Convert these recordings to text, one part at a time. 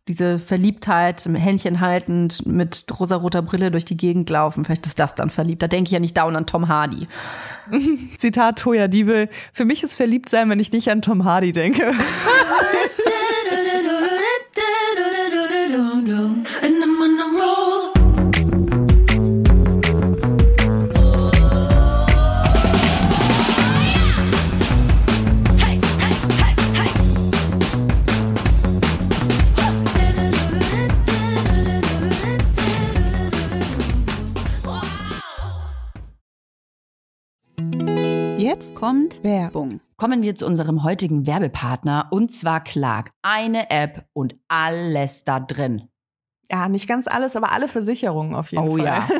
diese Verliebtheit, Händchen haltend, mit rosaroter Brille durch die Gegend laufen. Vielleicht ist das dann verliebt. Da denke ich ja nicht dauernd an Tom Hardy. Zitat Toja Diebel: Für mich ist verliebt sein, wenn ich nicht an Tom Hardy denke. Jetzt kommt Werbung. Kommen wir zu unserem heutigen Werbepartner, und zwar Clark. Eine App und alles da drin. Ja, nicht ganz alles, aber alle Versicherungen auf jeden Fall. Oh ja.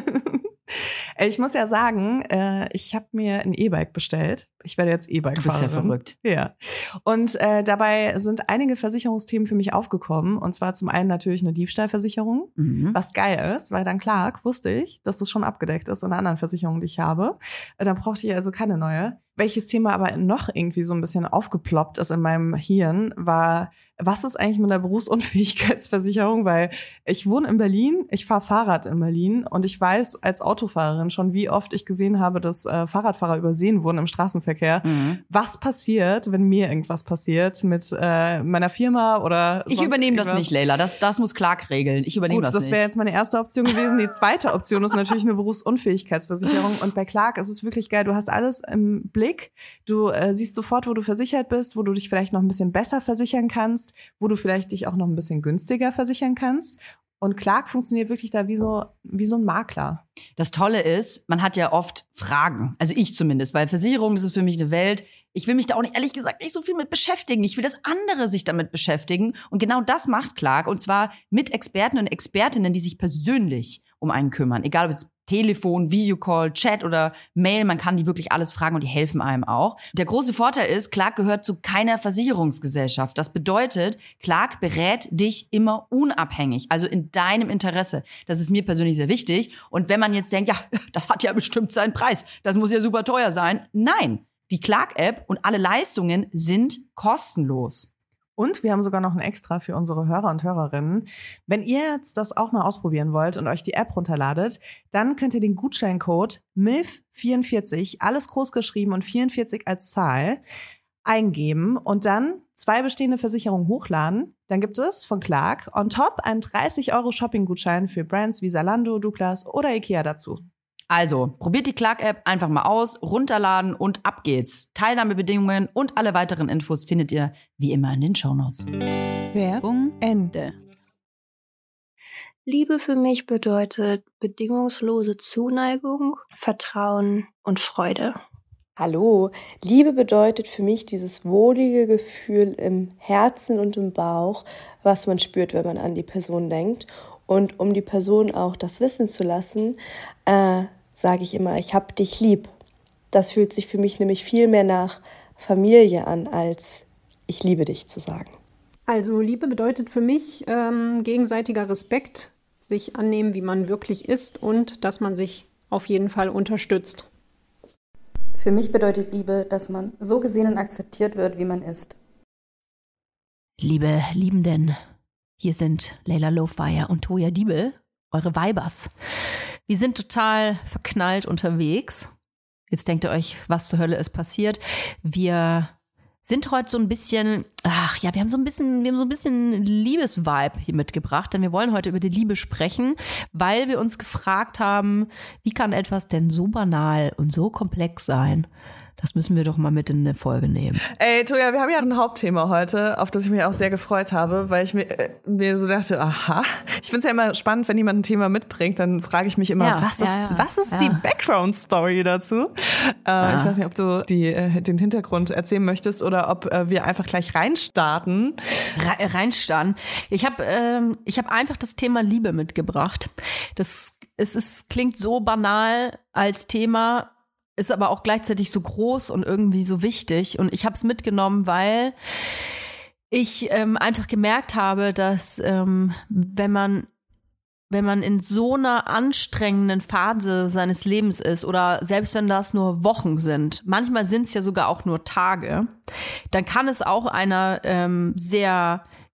Ich muss ja sagen, ich habe mir ein E-Bike bestellt. Ich werde jetzt E-Bike-Fahrerin. Du bist ja verrückt. Ja. Und dabei sind einige Versicherungsthemen für mich aufgekommen. Und zwar zum einen natürlich eine Diebstahlversicherung, was geil ist, weil dann Clark wusste ich, dass das schon abgedeckt ist in einer anderen Versicherung, die ich habe. Dann brauchte ich also keine neue. Welches Thema aber noch irgendwie so ein bisschen aufgeploppt ist in meinem Hirn, war, was ist eigentlich mit der Berufsunfähigkeitsversicherung? Weil ich wohne in Berlin, ich fahre Fahrrad in Berlin und ich weiß als Autofahrerin schon, wie oft ich gesehen habe, dass Fahrradfahrer übersehen wurden im Straßenverkehr. Was passiert, wenn mir irgendwas passiert mit meiner Firma oder Ich übernehme das nicht, Leila. Das muss Clark regeln. Ich übernehme das nicht. Das wäre jetzt meine erste Option gewesen. Die zweite Option ist natürlich eine Berufsunfähigkeitsversicherung. Und bei Clark ist es wirklich geil. Du hast alles im Blick. Du siehst sofort, wo du versichert bist, wo du dich vielleicht noch ein bisschen besser versichern kannst, wo du vielleicht dich auch noch ein bisschen günstiger versichern kannst. Und Clark funktioniert wirklich da wie so ein Makler. Das Tolle ist, man hat ja oft Fragen. Also ich zumindest, weil Versicherung, das ist für mich eine Welt. Ich will mich da auch nicht, ehrlich gesagt, nicht so viel mit beschäftigen. Ich will, dass andere sich damit beschäftigen. Und genau das macht Clark. Und zwar mit Experten und Expertinnen, die sich persönlich um einen kümmern. Egal ob jetzt Telefon, Videocall, Chat oder Mail, man kann die wirklich alles fragen und die helfen einem auch. Der große Vorteil ist, Clark gehört zu keiner Versicherungsgesellschaft. Das bedeutet, Clark berät dich immer unabhängig, also in deinem Interesse. Das ist mir persönlich sehr wichtig. Und wenn man jetzt denkt, ja, das hat ja bestimmt seinen Preis, das muss ja super teuer sein. Nein, die Clark-App und alle Leistungen sind kostenlos. Und wir haben sogar noch ein Extra für unsere Hörer und Hörerinnen. Wenn ihr jetzt das auch mal ausprobieren wollt und euch die App runterladet, dann könnt ihr den Gutscheincode MILF44, alles groß geschrieben und 44 als Zahl, eingeben und dann 2 bestehende Versicherungen hochladen. Dann gibt es von Clark on top einen 30€ Shopping-Gutschein für Brands wie Zalando, Douglas oder Ikea dazu. Also, probiert die Clark-App einfach mal aus, runterladen und ab geht's. Teilnahmebedingungen und alle weiteren Infos findet ihr wie immer in den Shownotes. Werbung Ende. Liebe für mich bedeutet bedingungslose Zuneigung, Vertrauen und Freude. Hallo, Liebe bedeutet für mich dieses wohlige Gefühl im Herzen und im Bauch, was man spürt, wenn man an die Person denkt. Und um die Person auch das wissen zu lassen, sage ich immer, ich hab dich lieb. Das fühlt sich für mich nämlich viel mehr nach Familie an, als ich liebe dich zu sagen. Also Liebe bedeutet für mich gegenseitiger Respekt, sich annehmen, wie man wirklich ist und dass man sich auf jeden Fall unterstützt. Für mich bedeutet Liebe, dass man so gesehen und akzeptiert wird, wie man ist. Liebe Liebenden, hier sind Leila Lowfire und Toja Diebel, eure Weibers. Wir sind total verknallt unterwegs. Jetzt denkt ihr euch, was zur Hölle ist passiert. Wir sind heute so ein bisschen, wir haben so ein bisschen Liebesvibe hier mitgebracht, denn wir wollen heute über die Liebe sprechen, weil wir uns gefragt haben, wie kann etwas denn so banal und so komplex sein? Das müssen wir doch mal mit in eine Folge nehmen. Ey, Toja, wir haben ja ein Hauptthema heute, auf das ich mich auch sehr gefreut habe, weil ich mir so dachte, aha. Ich find's ja immer spannend, wenn jemand ein Thema mitbringt, dann frage ich mich immer, was ist die Background-Story dazu? Ich weiß nicht, ob du den Hintergrund erzählen möchtest oder ob wir einfach gleich reinstarten. Reinstarten. Ich hab einfach das Thema Liebe mitgebracht. Klingt so banal als Thema, ist aber auch gleichzeitig so groß und irgendwie so wichtig. Und ich habe es mitgenommen, weil ich einfach gemerkt habe, dass wenn man in so einer anstrengenden Phase seines Lebens ist oder selbst wenn das nur Wochen sind, manchmal sind es ja sogar auch nur Tage, dann kann es auch einer sehr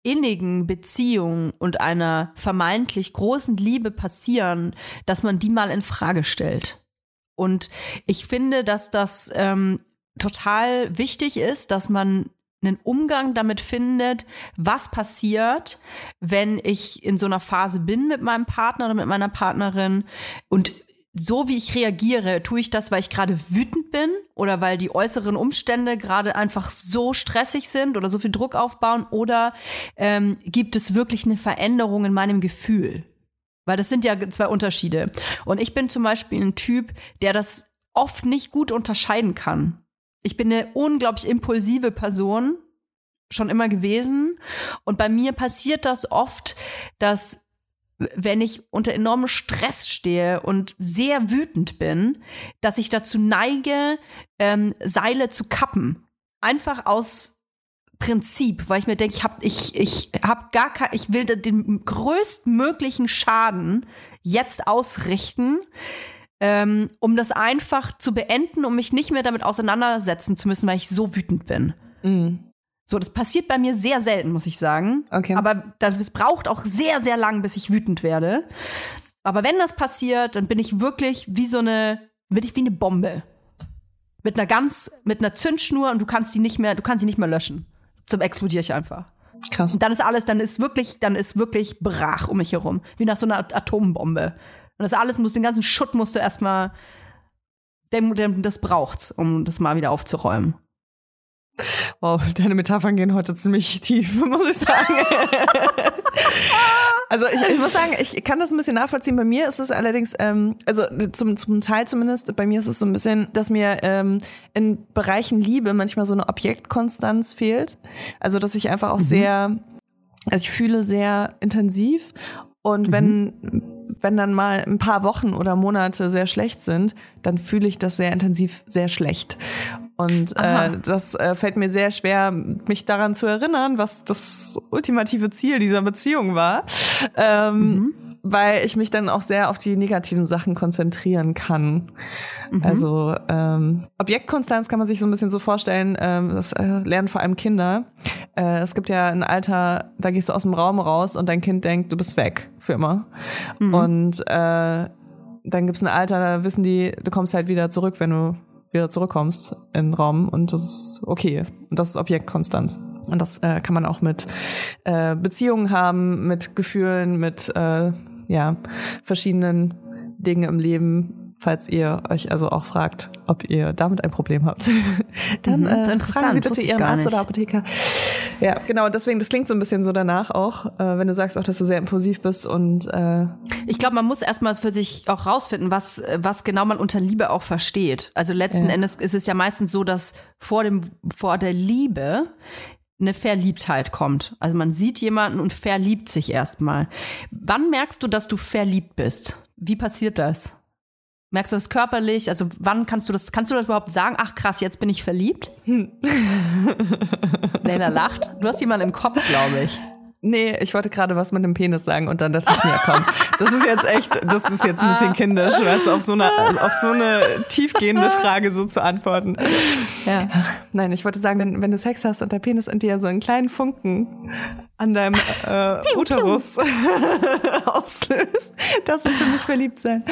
innigen Beziehung und einer vermeintlich großen Liebe passieren, dass man die mal in Frage stellt. Und ich finde, dass das total wichtig ist, dass man einen Umgang damit findet, was passiert, wenn ich in so einer Phase bin mit meinem Partner oder mit meiner Partnerin, und so wie ich reagiere, tue ich das, weil ich gerade wütend bin oder weil die äußeren Umstände gerade einfach so stressig sind oder so viel Druck aufbauen, oder gibt es wirklich eine Veränderung in meinem Gefühl? Weil das sind ja zwei Unterschiede. Und ich bin zum Beispiel ein Typ, der das oft nicht gut unterscheiden kann. Ich bin eine unglaublich impulsive Person, schon immer gewesen. Und bei mir passiert das oft, dass wenn ich unter enormem Stress stehe und sehr wütend bin, dass ich dazu neige, Seile zu kappen. Einfach aus Prinzip, weil ich mir denke, ich will den größtmöglichen Schaden jetzt ausrichten, um das einfach zu beenden, um mich nicht mehr damit auseinandersetzen zu müssen, weil ich so wütend bin. Mhm. So, das passiert bei mir sehr selten, muss ich sagen. Okay. Aber das braucht auch sehr, sehr lang, bis ich wütend werde. Aber wenn das passiert, dann bin ich wirklich wie eine Bombe. Mit einer Zündschnur, und du kannst sie nicht mehr löschen. Zum explodiere ich einfach. Krass. Und dann ist wirklich Brach um mich herum. Wie nach so einer Atombombe. Und den ganzen Schutt musst du erstmal, das braucht's, um das mal wieder aufzuräumen. Wow, deine Metaphern gehen heute ziemlich tief, muss ich sagen. Also ich muss sagen, ich kann das ein bisschen nachvollziehen. Bei mir ist es allerdings, also zum Teil zumindest, bei mir ist es so ein bisschen, dass mir in Bereichen Liebe manchmal so eine Objektkonstanz fehlt. Also dass ich einfach auch ich fühle sehr intensiv, und wenn dann mal ein paar Wochen oder Monate sehr schlecht sind, dann fühle ich das sehr intensiv sehr schlecht. Und das fällt mir sehr schwer, mich daran zu erinnern, was das ultimative Ziel dieser Beziehung war, weil ich mich dann auch sehr auf die negativen Sachen konzentrieren kann. Also Objektkonstanz kann man sich so ein bisschen so vorstellen, das lernen vor allem Kinder. Es gibt ja ein Alter, da gehst du aus dem Raum raus und dein Kind denkt, du bist weg für immer. Und dann gibt's ein Alter, da wissen die, du kommst halt wieder zurück, wenn du wieder zurückkommst in den Raum, und das ist okay. Und das ist Objektkonstanz. Und das kann man auch mit Beziehungen haben, mit Gefühlen, mit verschiedenen Dingen im Leben. Falls ihr euch also auch fragt, ob ihr damit ein Problem habt, dann fragen Sie bitte Ihren Arzt oder Apotheker. Ja, genau, deswegen, das klingt so ein bisschen so danach auch, wenn du sagst auch, dass du sehr impulsiv bist. Und ich glaube, man muss erstmal für sich auch rausfinden, was genau man unter Liebe auch versteht. Also letzten Endes ist es ja meistens so, dass vor der Liebe eine Verliebtheit kommt. Also man sieht jemanden und verliebt sich erstmal. Wann merkst du, dass du verliebt bist? Wie passiert das? Merkst du das körperlich? Also wann kannst du das überhaupt sagen? Ach krass, jetzt bin ich verliebt? Leila lacht. Du hast jemanden im Kopf, glaube ich. Nee, ich wollte gerade was mit dem Penis sagen, und dann dachte ich mir, komm, das ist jetzt ein bisschen kindisch, weißt du, auf so eine tiefgehende Frage so zu antworten. Ja. Nein, ich wollte sagen, wenn du Sex hast und der Penis in dir so einen kleinen Funken an deinem Uterus auslöst, das ist für mich verliebt sein.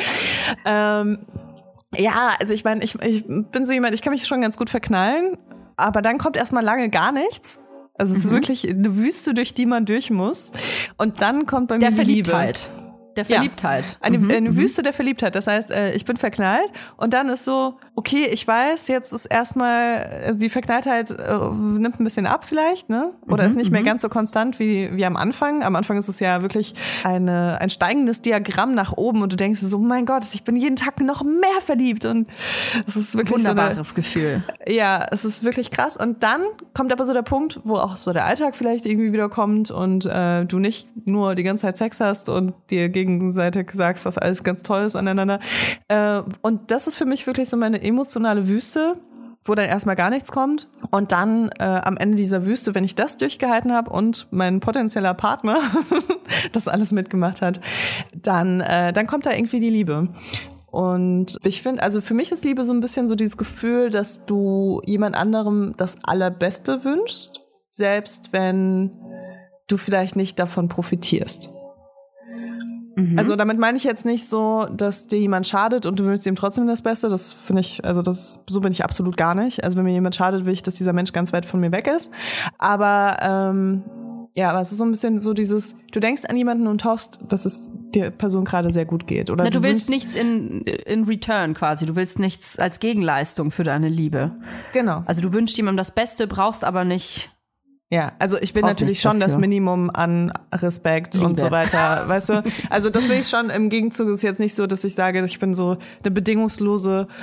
Ja, also ich meine, ich bin so jemand, ich kann mich schon ganz gut verknallen, aber dann kommt erstmal lange gar nichts. Also es ist wirklich eine Wüste, durch die man durch muss. Und dann kommt bei mir die Liebe. Der Verliebtheit. Eine Wüste der Verliebtheit. Das heißt, ich bin verknallt, und dann ist so, okay, ich weiß, jetzt ist erstmal, die Verknalltheit nimmt ein bisschen ab vielleicht, ne? Oder ist nicht mehr ganz so konstant wie am Anfang. Am Anfang ist es ja wirklich ein steigendes Diagramm nach oben, und du denkst so, mein Gott, ich bin jeden Tag noch mehr verliebt, und es ist wirklich wunderbares Gefühl. Ja, es ist wirklich krass. Und dann kommt aber so der Punkt, wo auch so der Alltag vielleicht irgendwie wieder kommt, und du nicht nur die ganze Zeit Sex hast und dir gegenseitig sagst, was alles ganz toll ist aneinander. Und das ist für mich wirklich so meine emotionale Wüste, wo dann erstmal gar nichts kommt. Und dann am Ende dieser Wüste, wenn ich das durchgehalten habe und mein potenzieller Partner das alles mitgemacht hat, dann kommt da irgendwie die Liebe. Und ich finde, also für mich ist Liebe so ein bisschen so dieses Gefühl, dass du jemand anderem das Allerbeste wünschst, selbst wenn du vielleicht nicht davon profitierst. Also damit meine ich jetzt nicht so, dass dir jemand schadet und du willst ihm trotzdem das Beste. Das finde ich, also so bin ich absolut gar nicht. Also wenn mir jemand schadet, will ich, dass dieser Mensch ganz weit von mir weg ist. Aber aber es ist so ein bisschen so dieses, du denkst an jemanden und hoffst, dass es der Person gerade sehr gut geht. Oder du willst nichts in return quasi. Du willst nichts als Gegenleistung für deine Liebe. Genau. Also du wünschst jemandem das Beste, brauchst aber nicht. Ja, also ich will natürlich schon das Minimum an Respekt Liebe. Und so weiter, weißt du? Also das will ich schon. Im Gegenzug ist es jetzt nicht so, dass ich sage, ich bin so eine bedingungslos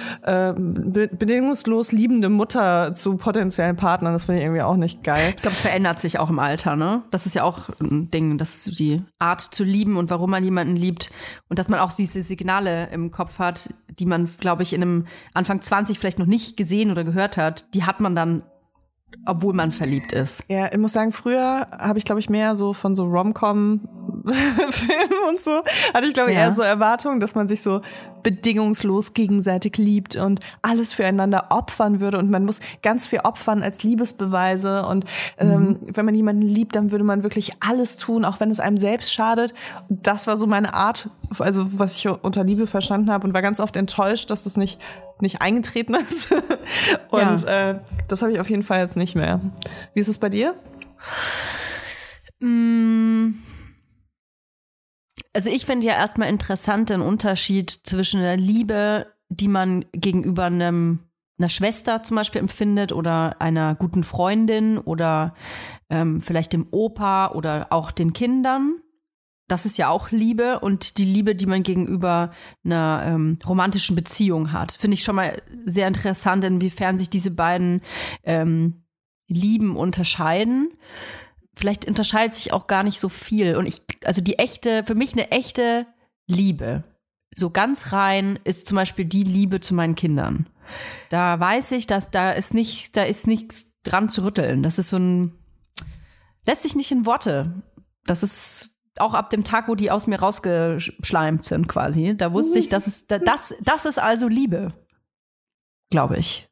liebende Mutter zu potenziellen Partnern. Das finde ich irgendwie auch nicht geil. Ich glaube, es verändert sich auch im Alter, ne? Das ist ja auch ein Ding, dass die Art zu lieben und warum man jemanden liebt und dass man auch diese Signale im Kopf hat, die man, glaube ich, in einem Anfang 20 vielleicht noch nicht gesehen oder gehört hat, die hat man dann, obwohl man verliebt ist. Ja, ich muss sagen, früher habe ich, glaube ich, mehr so von so Rom-Com-Filmen und so, hatte ich, glaube ich, eher so Erwartungen, dass man sich so bedingungslos gegenseitig liebt und alles füreinander opfern würde und man muss ganz viel opfern als Liebesbeweise und wenn man jemanden liebt, dann würde man wirklich alles tun, auch wenn es einem selbst schadet. Und das war so meine Art, also was ich unter Liebe verstanden habe und war ganz oft enttäuscht, dass das nicht eingetreten ist. Und das habe ich auf jeden Fall jetzt nicht mehr. Wie ist es bei dir? Also ich finde ja erstmal interessant den Unterschied zwischen der Liebe, die man gegenüber einer Schwester zum Beispiel empfindet oder einer guten Freundin oder vielleicht dem Opa oder auch den Kindern. Das ist ja auch Liebe und die Liebe, die man gegenüber einer romantischen Beziehung hat. Finde ich schon mal sehr interessant, inwiefern sich diese beiden Lieben unterscheiden. Vielleicht unterscheidet sich auch gar nicht so viel. Und für mich eine echte Liebe, so ganz rein, ist zum Beispiel die Liebe zu meinen Kindern. Da weiß ich, dass da ist nichts dran zu rütteln. Das ist lässt sich nicht in Worte. Das ist auch ab dem Tag, wo die aus mir rausgeschleimt sind quasi, da wusste ich, das ist also Liebe, glaube ich.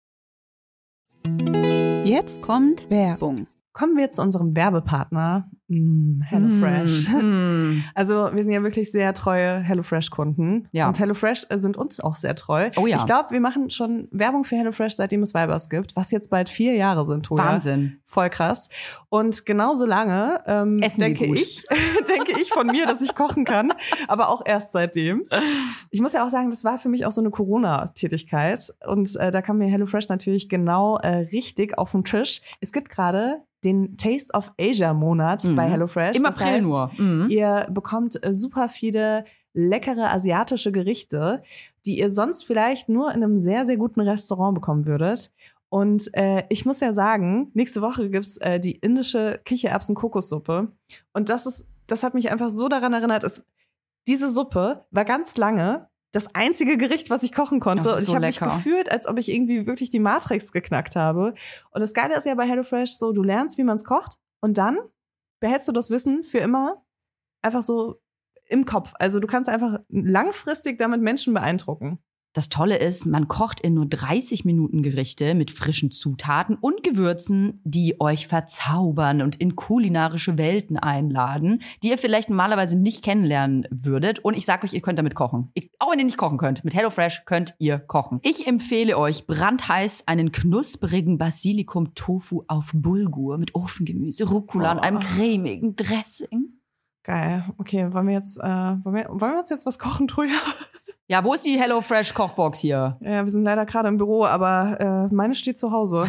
Jetzt kommt Werbung. Kommen wir zu unserem Werbepartner, HelloFresh. Also wir sind ja wirklich sehr treue HelloFresh-Kunden. Ja. Und HelloFresh sind uns auch sehr treu. Oh ja. Ich glaube, wir machen schon Werbung für HelloFresh, seitdem es Weibers gibt, was jetzt bald 4 Jahre sind, Toja. Wahnsinn. Voll krass. Und genauso lange denke ich von mir, dass ich kochen kann, aber auch erst seitdem. Ich muss ja auch sagen, das war für mich auch so eine Corona-Tätigkeit. Und da kam mir HelloFresh natürlich genau richtig auf den Tisch. Es gibt gerade den Taste of Asia Monat bei HelloFresh. Im April nur. Ihr bekommt super viele leckere asiatische Gerichte, die ihr sonst vielleicht nur in einem sehr, sehr guten Restaurant bekommen würdet. Und ich muss ja sagen, nächste Woche gibt's die indische Kichererbsen-Kokossuppe. Und das hat mich einfach so daran erinnert, diese Suppe war ganz lange das einzige Gericht, was ich kochen konnte. Und ich habe mich gefühlt, als ob ich irgendwie wirklich die Matrix geknackt habe. Und das Geile ist ja bei HelloFresh so, du lernst, wie man es kocht und dann behältst du das Wissen für immer einfach so im Kopf. Also du kannst einfach langfristig damit Menschen beeindrucken. Das Tolle ist, man kocht in nur 30 Minuten Gerichte mit frischen Zutaten und Gewürzen, die euch verzaubern und in kulinarische Welten einladen, die ihr vielleicht normalerweise nicht kennenlernen würdet. Und ich sage euch, ihr könnt damit kochen. Auch wenn ihr nicht kochen könnt, mit HelloFresh könnt ihr kochen. Ich empfehle euch brandheiß einen knusprigen Basilikum-Tofu auf Bulgur mit Ofengemüse, Rucola und einem cremigen Dressing. Geil. Okay, wollen wir uns jetzt was kochen, Troja? Ja, wo ist die HelloFresh-Kochbox hier? Ja, wir sind leider gerade im Büro, aber meine steht zu Hause.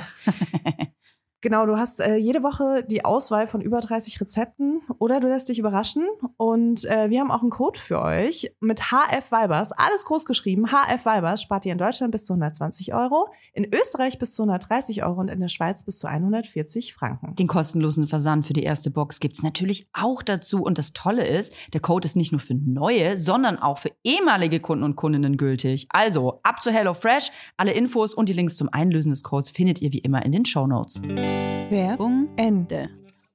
Genau, du hast jede Woche die Auswahl von über 30 Rezepten oder du lässt dich überraschen. Und wir haben auch einen Code für euch mit HF Weibers, alles groß geschrieben. HF Weibers spart ihr in Deutschland bis zu 120 €, in Österreich bis zu 130 € und in der Schweiz bis zu 140 Franken. Den kostenlosen Versand für die erste Box gibt's natürlich auch dazu. Und das Tolle ist, der Code ist nicht nur für neue, sondern auch für ehemalige Kunden und Kundinnen gültig. Also ab zu HelloFresh. Alle Infos und die Links zum Einlösen des Codes findet ihr wie immer in den Shownotes. Werbung Ende.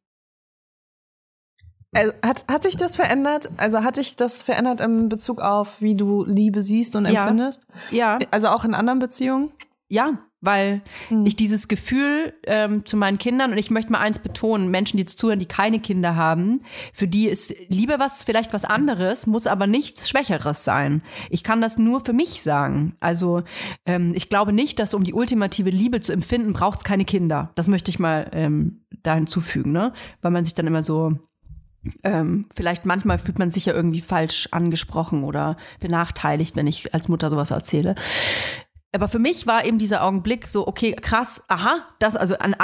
Hat sich das verändert? Also hat sich das verändert in Bezug auf, wie du Liebe siehst und empfindest? Ja. Also auch in anderen Beziehungen? Ja, weil ich dieses Gefühl zu meinen Kindern, und ich möchte mal eins betonen, Menschen, die jetzt zuhören, die keine Kinder haben, für die ist Liebe vielleicht was anderes, muss aber nichts Schwächeres sein. Ich kann das nur für mich sagen. Also ich glaube nicht, dass um die ultimative Liebe zu empfinden, braucht es keine Kinder. Das möchte ich mal da hinzufügen, ne? Weil man sich dann immer so vielleicht manchmal fühlt man sich ja irgendwie falsch angesprochen oder benachteiligt, wenn ich als Mutter sowas erzähle. Aber für mich war eben dieser Augenblick so, okay, krass, das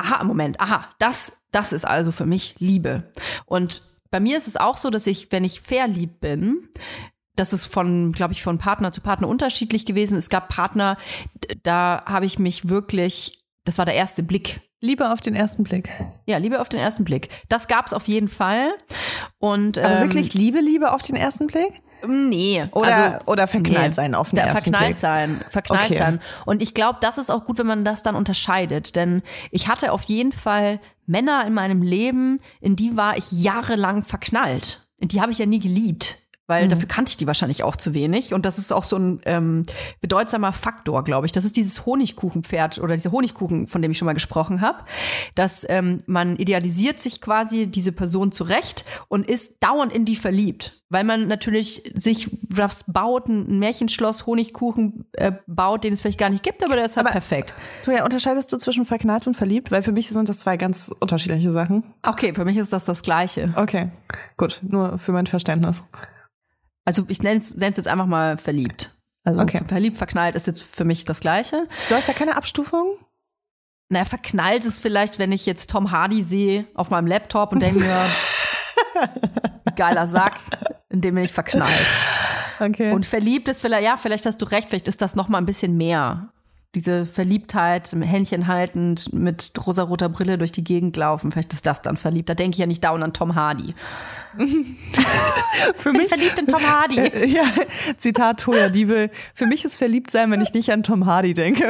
ist also für mich Liebe. Und bei mir ist es auch so, dass ich, wenn ich verliebt bin, das ist von Partner zu Partner unterschiedlich gewesen. Es gab Partner, da habe ich mich wirklich, das war der erste Blick. Liebe auf den ersten Blick. Ja, Liebe auf den ersten Blick. Das gab's auf jeden Fall. Und aber wirklich Liebe auf den ersten Blick? Nee. Oder verknallt sein auf den ersten Blick? Verknallt sein. Und ich glaube, das ist auch gut, wenn man das dann unterscheidet. Denn ich hatte auf jeden Fall Männer in meinem Leben, in die war ich jahrelang verknallt. In die habe ich ja nie geliebt. Weil dafür kannte ich die wahrscheinlich auch zu wenig. Und das ist auch so ein bedeutsamer Faktor, glaube ich. Das ist dieses Honigkuchenpferd oder dieser Honigkuchen, von dem ich schon mal gesprochen habe. Dass man idealisiert sich quasi diese Person zurecht und ist dauernd in die verliebt. Weil man natürlich sich was baut, ein Märchenschloss, Honigkuchen baut, den es vielleicht gar nicht gibt, aber der ist halt perfekt. Ja, unterscheidest du zwischen verknallt und verliebt? Weil für mich sind das zwei ganz unterschiedliche Sachen. Okay, für mich ist das Gleiche. Okay, gut, nur für mein Verständnis. Also ich nenne es jetzt einfach mal verliebt. Also verliebt, verknallt ist jetzt für mich das Gleiche. Du hast ja keine Abstufung? Naja, verknallt ist vielleicht, wenn ich jetzt Tom Hardy sehe auf meinem Laptop und denke mir, geiler Sack, in dem bin ich verknallt. Okay. Und verliebt ist vielleicht hast du recht, vielleicht ist das noch mal ein bisschen mehr. Diese Verliebtheit, Händchen haltend, mit rosaroter Brille durch die Gegend laufen, vielleicht ist das dann verliebt. Da denke ich ja nicht dauernd an Tom Hardy. Für mich verliebt in Tom Hardy. Ja, Zitat Toya Diebel. Für mich ist verliebt sein, wenn ich nicht an Tom Hardy denke.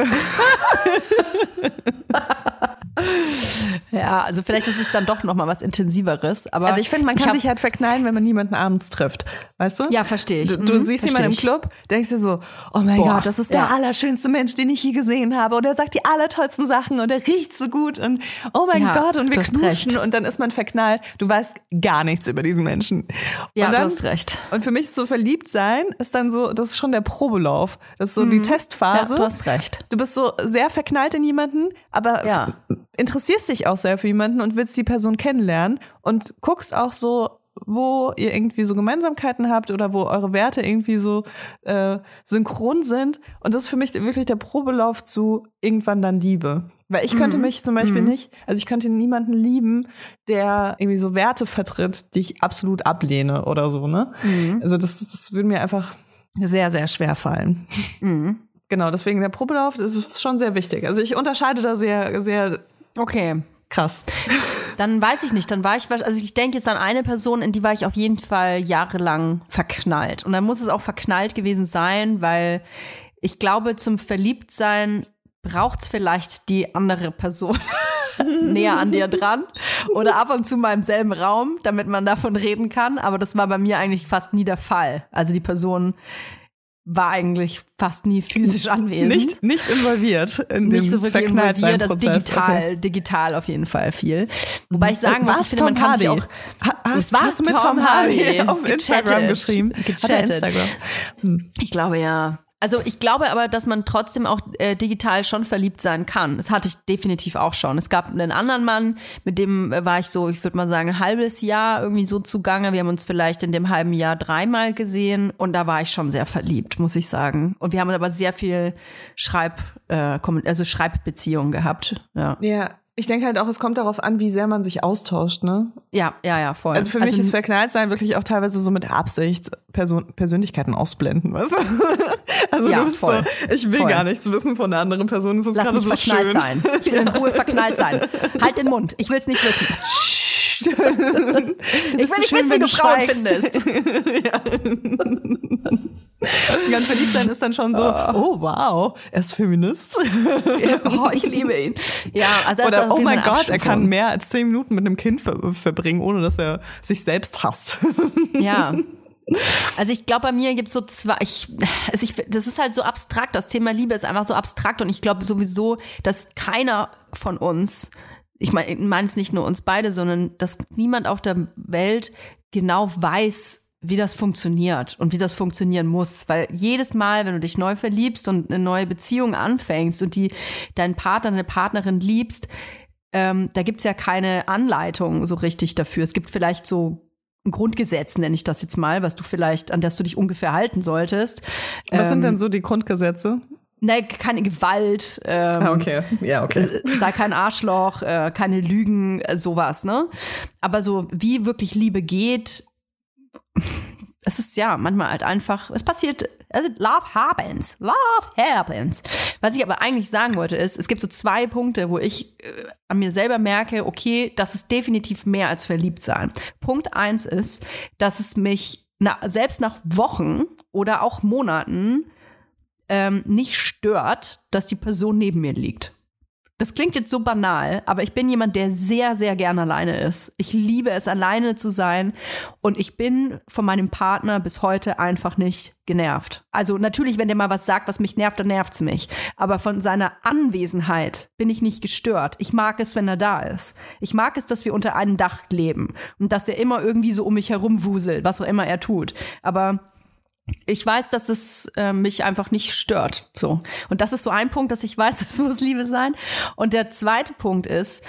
Ja, also vielleicht ist es dann doch noch mal was Intensiveres. Aber also ich finde, man kann sich halt verknallen, wenn man niemanden abends trifft. Weißt du? Ja, verstehe ich. Du siehst jemanden im Club, denkst dir so, oh mein Gott, das ist der allerschönste Mensch, den ich je gesehen habe. Und er sagt die allertollsten Sachen und er riecht so gut und oh mein Gott, und wir knuschen. Und dann ist man verknallt. Du weißt gar nichts über diesen Menschen. Ja, und dann, du hast recht. Und für mich ist so verliebt sein, ist dann so, das ist schon der Probelauf. Das ist so die Testphase. Ja, du hast recht. Du bist so sehr verknallt in jemanden, aber interessierst dich auch sehr für jemanden und willst die Person kennenlernen und guckst auch so, wo ihr irgendwie so Gemeinsamkeiten habt oder wo eure Werte irgendwie so synchron sind. Und das ist für mich wirklich der Probelauf zu irgendwann dann Liebe. Weil ich könnte mich zum Beispiel nicht, also ich könnte niemanden lieben, der irgendwie so Werte vertritt, die ich absolut ablehne oder so, ne? Also das würde mir einfach sehr, sehr schwer fallen. Genau, deswegen der Probelauf, das ist schon sehr wichtig. Also ich unterscheide da sehr, sehr krass. Dann weiß ich nicht, also ich denke jetzt an eine Person, in die war ich auf jeden Fall jahrelang verknallt. Und dann muss es auch verknallt gewesen sein, weil ich glaube, zum Verliebtsein braucht's vielleicht die andere Person näher an dir dran oder ab und zu mal im selben Raum, damit man davon reden kann. Aber das war bei mir eigentlich fast nie der Fall. Also die Person war eigentlich fast nie physisch anwesend. Nicht involviert in nicht dem so wirklich involviert, das digital auf jeden Fall viel. Wobei ich sagen muss, ich finde, man kann sich auch... Hast du mit Tom Hardy auf Instagram geschrieben? Gechattet. Ich glaube, ja. Also ich glaube aber, dass man trotzdem auch digital schon verliebt sein kann. Das hatte ich definitiv auch schon. Es gab einen anderen Mann, mit dem war ich so, ich würde mal sagen, ein halbes Jahr irgendwie so zugange. Wir haben uns vielleicht in dem halben Jahr 3-mal gesehen und da war ich schon sehr verliebt, muss ich sagen. Und wir haben aber sehr viel Schreibbeziehungen gehabt. Ja. Ich denke halt auch, es kommt darauf an, wie sehr man sich austauscht, ne? Ja, voll. Also für mich ist Verknalltsein wirklich auch teilweise so mit Absicht Persönlichkeiten ausblenden, weißt du? Also du bist so, ich will gar nichts wissen von der anderen Person. Es ist gerade so schön. Lass mich verknallt sein. Ich will in Ruhe verknallt sein. Halt den Mund. Ich will es nicht wissen. Ich will nicht wissen, wie du Frauen findest. Ganz verliebt sein ist dann schon so, oh wow, er ist Feminist. Oh, ich liebe ihn. Ja, also das oder ist oh mein Gott, er kann mehr als 10 Minuten mit einem Kind verbringen, ohne dass er sich selbst hasst. Ja. Also ich glaube, bei mir gibt es so zwei, das ist halt so abstrakt, das Thema Liebe ist einfach so abstrakt und ich glaube sowieso, dass keiner von uns, ich meine es nicht nur uns beide, sondern dass niemand auf der Welt genau weiß, wie das funktioniert und wie das funktionieren muss. Weil jedes Mal, wenn du dich neu verliebst und eine neue Beziehung anfängst und deinen Partner, deine Partnerin liebst, da gibt's ja keine Anleitung so richtig dafür. Es gibt vielleicht so ein Grundgesetz, nenne ich das jetzt mal, an das du dich ungefähr halten solltest. Was sind denn so die Grundgesetze? Nein, keine Gewalt. Okay. Ja, okay. Sei kein Arschloch, keine Lügen, sowas, ne? Aber so, wie wirklich Liebe geht, es ist ja manchmal halt einfach, es passiert, also love happens. Was ich aber eigentlich sagen wollte ist, es gibt so 2 Punkte, wo ich an mir selber merke, okay, das ist definitiv mehr als verliebt sein. Punkt 1 ist, dass es mich selbst nach Wochen oder auch Monaten nicht stört, dass die Person neben mir liegt. Das klingt jetzt so banal, aber ich bin jemand, der sehr, sehr gern alleine ist. Ich liebe es, alleine zu sein und ich bin von meinem Partner bis heute einfach nicht genervt. Also natürlich, wenn der mal was sagt, was mich nervt, dann nervt's mich. Aber von seiner Anwesenheit bin ich nicht gestört. Ich mag es, wenn er da ist. Ich mag es, dass wir unter einem Dach leben und dass er immer irgendwie so um mich herum wuselt, was auch immer er tut. Aber ich weiß, dass es mich einfach nicht stört. So. Und das ist so ein Punkt, dass ich weiß, das muss Liebe sein. Und der zweite Punkt ist,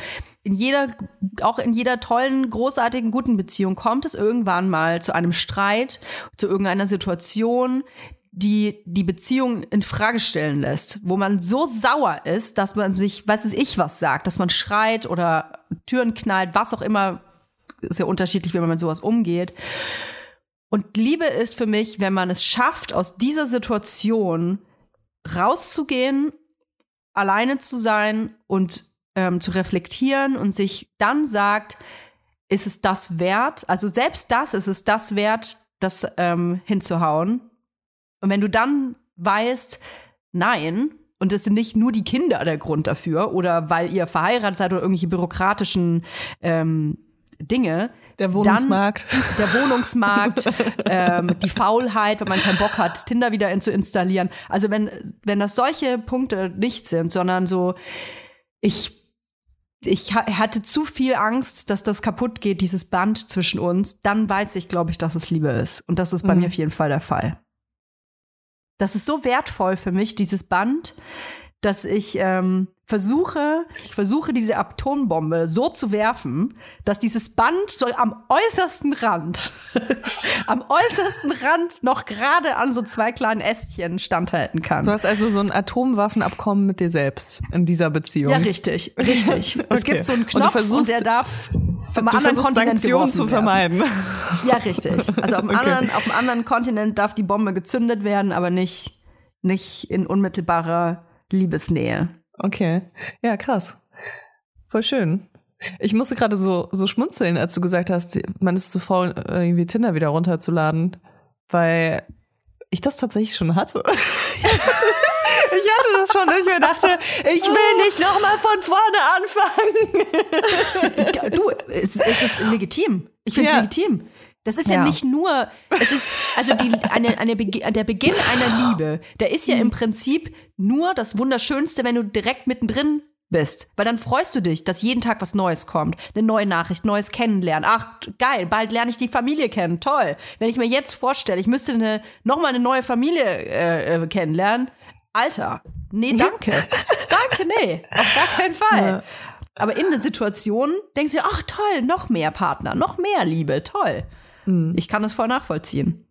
auch in jeder tollen, großartigen, guten Beziehung kommt es irgendwann mal zu einem Streit, zu irgendeiner Situation, die Beziehung in Frage stellen lässt, wo man so sauer ist, dass man sich, was sagt, dass man schreit oder Türen knallt, was auch immer, ist ja unterschiedlich, wie man mit sowas umgeht. Und Liebe ist für mich, wenn man es schafft, aus dieser Situation rauszugehen, alleine zu sein und zu reflektieren und sich dann sagt, ist es das wert? Also selbst das, ist es das wert, das hinzuhauen? Und wenn du dann weißt, nein, und es sind nicht nur die Kinder der Grund dafür oder weil ihr verheiratet seid oder irgendwelche bürokratischen Dinge. Der Wohnungsmarkt. Die Faulheit, wenn man keinen Bock hat, Tinder wieder zu installieren. Also wenn das solche Punkte nicht sind, sondern so, ich hatte zu viel Angst, dass das kaputt geht, dieses Band zwischen uns, dann weiß ich, glaube ich, dass es Liebe ist. Und das ist bei mir auf jeden Fall der Fall. Das ist so wertvoll für mich, dieses Band, dass ich versuche, diese Atombombe so zu werfen, dass dieses Band so am äußersten Rand noch gerade an so 2 kleinen Ästchen standhalten kann. Du hast also so ein Atomwaffenabkommen mit dir selbst in dieser Beziehung. Ja, richtig. Es gibt so einen Knopf und der darf vom anderen Kontinent Sanktionen zu vermeiden. Ja, richtig. Also auf dem anderen Kontinent darf die Bombe gezündet werden, aber nicht in unmittelbarer Liebesnähe. Okay. Ja, krass. Voll schön. Ich musste gerade so schmunzeln, als du gesagt hast, man ist zu faul, irgendwie Tinder wieder runterzuladen, weil ich das tatsächlich schon hatte. Ich hatte das schon, dass ich mir dachte, ich will nicht nochmal von vorne anfangen. Du, es ist legitim. Ich finde es legitim. Das ist ja nicht nur, es ist, also der Beginn einer Liebe, der ist ja im Prinzip nur das Wunderschönste, wenn du direkt mittendrin bist. Weil dann freust du dich, dass jeden Tag was Neues kommt. Eine neue Nachricht, neues Kennenlernen. Ach, geil, bald lerne ich die Familie kennen. Toll. Wenn ich mir jetzt vorstelle, ich müsste nochmal eine neue Familie kennenlernen. Alter, nee, danke. Danke, nee. Auf gar keinen Fall. Ja. Aber in der Situation denkst du dir, ach toll, noch mehr Partner, noch mehr Liebe, toll. Ich kann das voll nachvollziehen.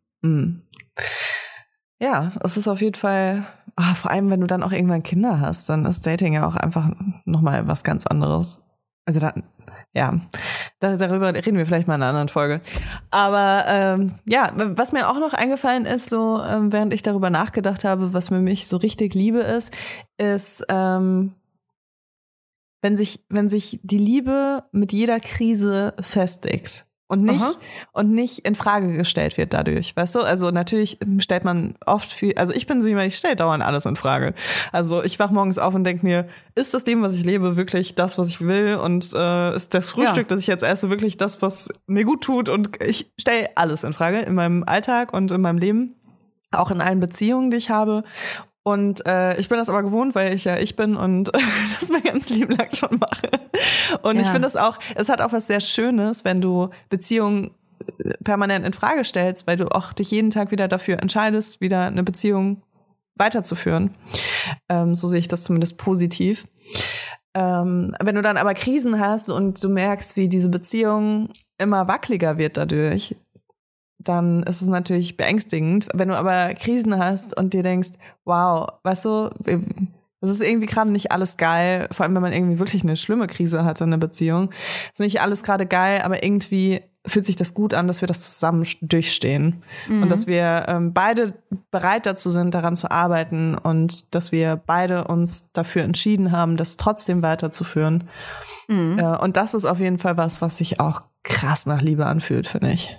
Ja, es ist auf jeden Fall, vor allem wenn du dann auch irgendwann Kinder hast, dann ist Dating ja auch einfach nochmal was ganz anderes. Also dann, ja, darüber reden wir vielleicht mal in einer anderen Folge. Aber ja, was mir auch noch eingefallen ist, so während ich darüber nachgedacht habe, was für mich so richtig Liebe ist, wenn sich die Liebe mit jeder Krise festigt. und nicht in Frage gestellt wird dadurch, weißt du? Also natürlich stellt man oft viel, also ich bin so jemand, ich stelle dauernd alles in Frage. Also ich wach morgens auf und denke mir, ist das Leben, was ich lebe, wirklich das, was ich will? Und ist das Frühstück, das ich jetzt esse, wirklich das, was mir gut tut? Und ich stelle alles in Frage in meinem Alltag und in meinem Leben, auch in allen Beziehungen, die ich habe. Und ich bin das aber gewohnt, weil ich ja ich bin und das mein ganzes Leben lang schon mache. Und ich finde das auch, es hat auch was sehr Schönes, wenn du Beziehungen permanent in Frage stellst, weil du auch dich jeden Tag wieder dafür entscheidest, wieder eine Beziehung weiterzuführen. So sehe ich das zumindest positiv. Wenn du dann aber Krisen hast und du merkst, wie diese Beziehung immer wackeliger wird dadurch, dann ist es natürlich beängstigend. Wenn du aber Krisen hast und dir denkst, wow, weißt du, es ist irgendwie gerade nicht alles geil, vor allem wenn man irgendwie wirklich eine schlimme Krise hatte in der Beziehung, ist nicht alles gerade geil, aber irgendwie fühlt sich das gut an, dass wir das zusammen durchstehen und dass wir beide bereit dazu sind, daran zu arbeiten und dass wir beide uns dafür entschieden haben, das trotzdem weiterzuführen. Und das ist auf jeden Fall was sich auch krass nach Liebe anfühlt, finde ich.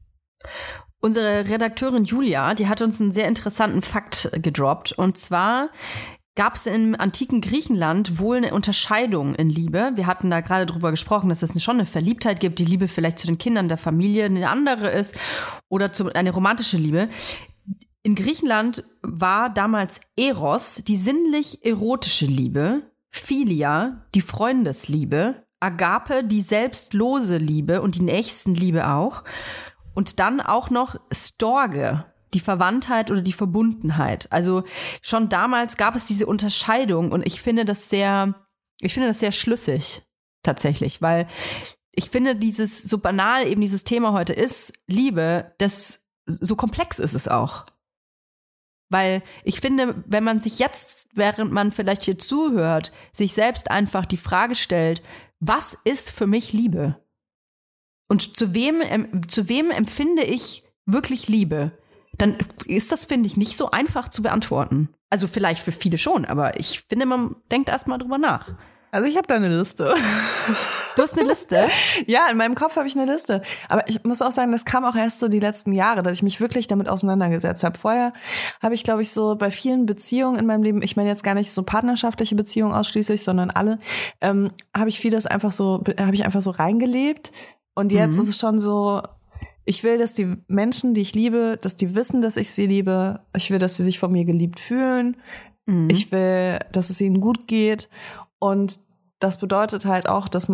Unsere Redakteurin Julia, die hat uns einen sehr interessanten Fakt gedroppt. Und zwar gab es im antiken Griechenland wohl eine Unterscheidung in Liebe. Wir hatten da gerade drüber gesprochen, dass es schon eine Verliebtheit gibt, die Liebe vielleicht zu den Kindern der Familie eine andere ist oder eine romantische Liebe. In Griechenland war damals Eros die sinnlich-erotische Liebe, Philia die Freundesliebe, Agape die selbstlose Liebe und die Nächstenliebe auch. Und dann auch noch Storge, die Verwandtheit oder die Verbundenheit. Also schon damals gab es diese Unterscheidung und ich finde das sehr schlüssig tatsächlich, weil ich finde so banal eben dieses Thema heute ist, Liebe, so komplex ist es auch. Weil ich finde, wenn man sich jetzt, während man vielleicht hier zuhört, sich selbst einfach die Frage stellt, was ist für mich Liebe? Und zu wem empfinde ich wirklich Liebe? Dann ist das, finde ich, nicht so einfach zu beantworten. Also vielleicht für viele schon, aber ich finde, man denkt erst mal drüber nach. Also ich habe da eine Liste. Du hast eine Liste? Ja, in meinem Kopf habe ich eine Liste. Aber ich muss auch sagen, das kam auch erst so die letzten Jahre, dass ich mich wirklich damit auseinandergesetzt habe. Vorher habe ich, glaube ich, so bei vielen Beziehungen in meinem Leben, ich meine jetzt gar nicht so partnerschaftliche Beziehungen ausschließlich, sondern alle, habe ich einfach so reingelebt. Und jetzt ist es schon so, ich will, dass die Menschen, die ich liebe, dass die wissen, dass ich sie liebe. Ich will, dass sie sich von mir geliebt fühlen. Ich will, dass es ihnen gut geht. Und das bedeutet halt auch, dass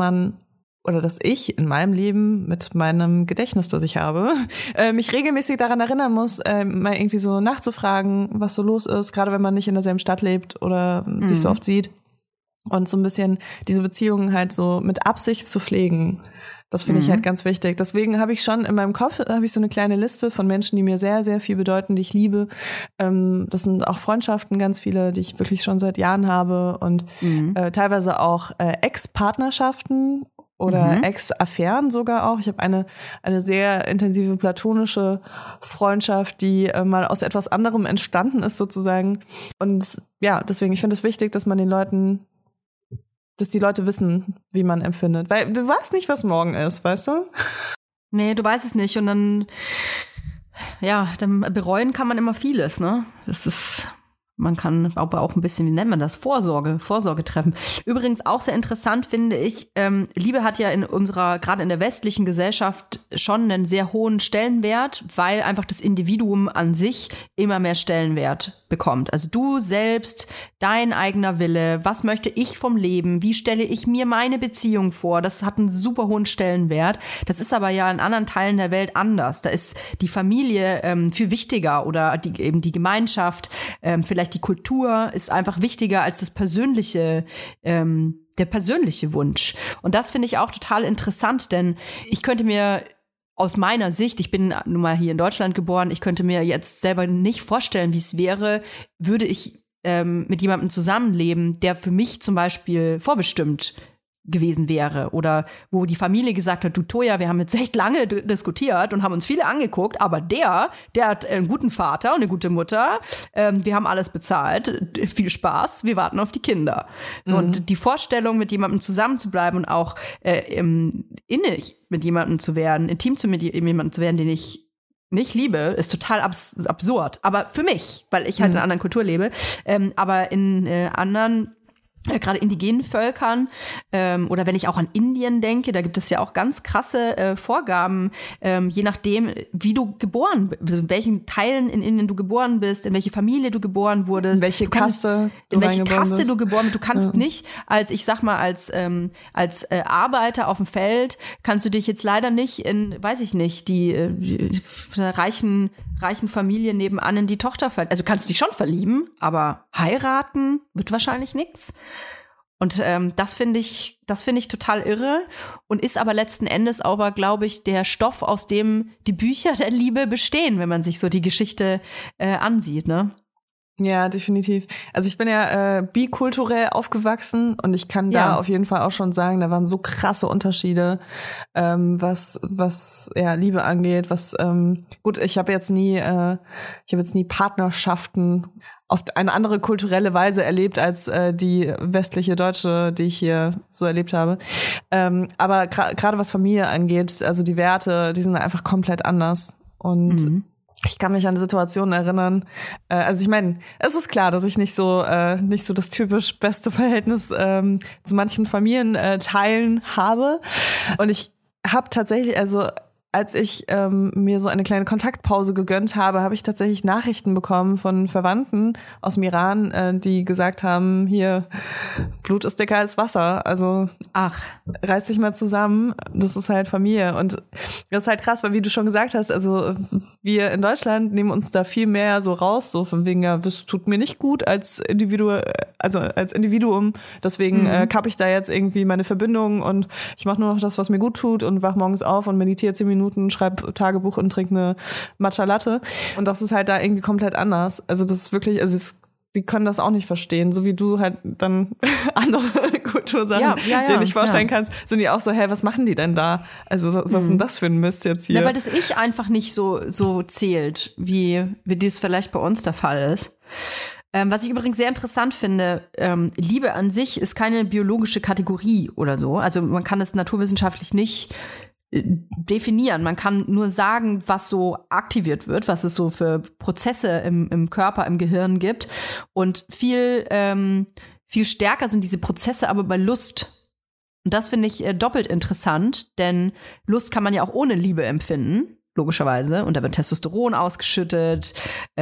ich in meinem Leben mit meinem Gedächtnis, das ich habe, mich regelmäßig daran erinnern muss, mal irgendwie so nachzufragen, was so los ist, gerade wenn man nicht in derselben Stadt lebt oder sich so oft sieht. Und so ein bisschen diese Beziehungen halt so mit Absicht zu pflegen. Das finde ich halt ganz wichtig. Deswegen habe ich schon in meinem Kopf so eine kleine Liste von Menschen, die mir sehr, sehr viel bedeuten, die ich liebe. Das sind auch Freundschaften, ganz viele, die ich wirklich schon seit Jahren habe und teilweise auch Ex-Partnerschaften oder Ex-Affären sogar auch. Ich habe eine sehr intensive platonische Freundschaft, die mal aus etwas anderem entstanden ist sozusagen. Und ja, deswegen, ich finde es wichtig, dass die Leute wissen, wie man empfindet. Weil du weißt nicht, was morgen ist, weißt du? Nee, du weißt es nicht. Und dann bereuen kann man immer vieles, ne? Man kann aber auch ein bisschen, wie nennt man das? Vorsorge treffen. Übrigens auch sehr interessant finde ich, Liebe hat ja gerade in der westlichen Gesellschaft schon einen sehr hohen Stellenwert, weil einfach das Individuum an sich immer mehr Stellenwert bekommt. Also du selbst, dein eigener Wille, was möchte ich vom Leben, wie stelle ich mir meine Beziehung vor, das hat einen super hohen Stellenwert. Das ist aber ja in anderen Teilen der Welt anders. Da ist die Familie viel wichtiger oder eben die Gemeinschaft, vielleicht die Kultur ist einfach wichtiger als der persönliche Wunsch. Und das finde ich auch total interessant, denn ich könnte mir aus meiner Sicht, ich bin nun mal hier in Deutschland geboren, ich könnte mir jetzt selber nicht vorstellen, wie es wäre, würde ich mit jemandem zusammenleben, der für mich zum Beispiel vorbestimmt gewesen wäre oder wo die Familie gesagt hat, du Toja, wir haben jetzt echt lange diskutiert und haben uns viele angeguckt, aber der hat einen guten Vater und eine gute Mutter, wir haben alles bezahlt, viel Spaß, wir warten auf die Kinder. So, und die Vorstellung, mit jemandem zusammen zu bleiben und auch innig mit jemandem zu werden, intim mit jemandem zu werden, den ich nicht liebe, ist total absurd. Aber für mich, weil ich halt in einer anderen Kultur lebe, aber in anderen gerade indigenen Völkern oder wenn ich auch an Indien denke, da gibt es ja auch ganz krasse Vorgaben, je nachdem, wie du geboren bist, in welchen Teilen in Indien du geboren bist, in welche Familie du geboren wurdest. In welche Kaste du geboren bist. Du kannst nicht als Arbeiter auf dem Feld, kannst du dich jetzt leider nicht in, weiß ich nicht, die reichen Familie nebenan in die Tochter verlieben. Also kannst du dich schon verlieben, aber heiraten wird wahrscheinlich nichts. Und das finde ich total irre und ist aber letzten Endes aber, glaube ich, der Stoff, aus dem die Bücher der Liebe bestehen, wenn man sich so die Geschichte ansieht, ne? Ja, definitiv. Also ich bin ja bikulturell aufgewachsen und ich kann da auf jeden Fall auch schon sagen, da waren so krasse Unterschiede, was Liebe angeht. Gut, ich habe jetzt nie Partnerschaften auf eine andere kulturelle Weise erlebt als die westliche Deutsche, die ich hier so erlebt habe. Aber gerade was Familie angeht, also die Werte, die sind einfach komplett anders. Und ich kann mich an Situationen erinnern. Also ich meine, es ist klar, dass ich nicht so das typisch beste Verhältnis zu manchen Familienteilen habe. Und ich habe tatsächlich, also als ich mir so eine kleine Kontaktpause gegönnt habe, habe ich tatsächlich Nachrichten bekommen von Verwandten aus dem Iran, die gesagt haben, hier, Blut ist dicker als Wasser. Also reiß dich mal zusammen, das ist halt Familie. Und das ist halt krass, weil wie du schon gesagt hast, also wir in Deutschland nehmen uns da viel mehr so raus, so von wegen, ja, das tut mir nicht gut als Individuum. Deswegen kappe ich da jetzt irgendwie meine Verbindung und ich mache nur noch das, was mir gut tut und wach morgens auf und meditiere 10 Minuten, schreibe Tagebuch und trinke eine Matcha Latte. Und das ist halt da irgendwie komplett anders. Also das ist wirklich, die können das auch nicht verstehen, so wie du halt dann andere Kultursachen dir nicht vorstellen kannst, sind die auch so, was machen die denn da? Also was ist denn das für ein Mist jetzt hier? Ja, weil das Ich einfach nicht so zählt, wie dies vielleicht bei uns der Fall ist. Was ich übrigens sehr interessant finde, Liebe an sich ist keine biologische Kategorie oder so. Also man kann es naturwissenschaftlich nicht definieren. Man kann nur sagen, was so aktiviert wird, was es so für Prozesse im Körper, im Gehirn gibt. Und viel stärker sind diese Prozesse aber bei Lust. Und das finde ich doppelt interessant, denn Lust kann man ja auch ohne Liebe empfinden, logischerweise. Und da wird Testosteron ausgeschüttet,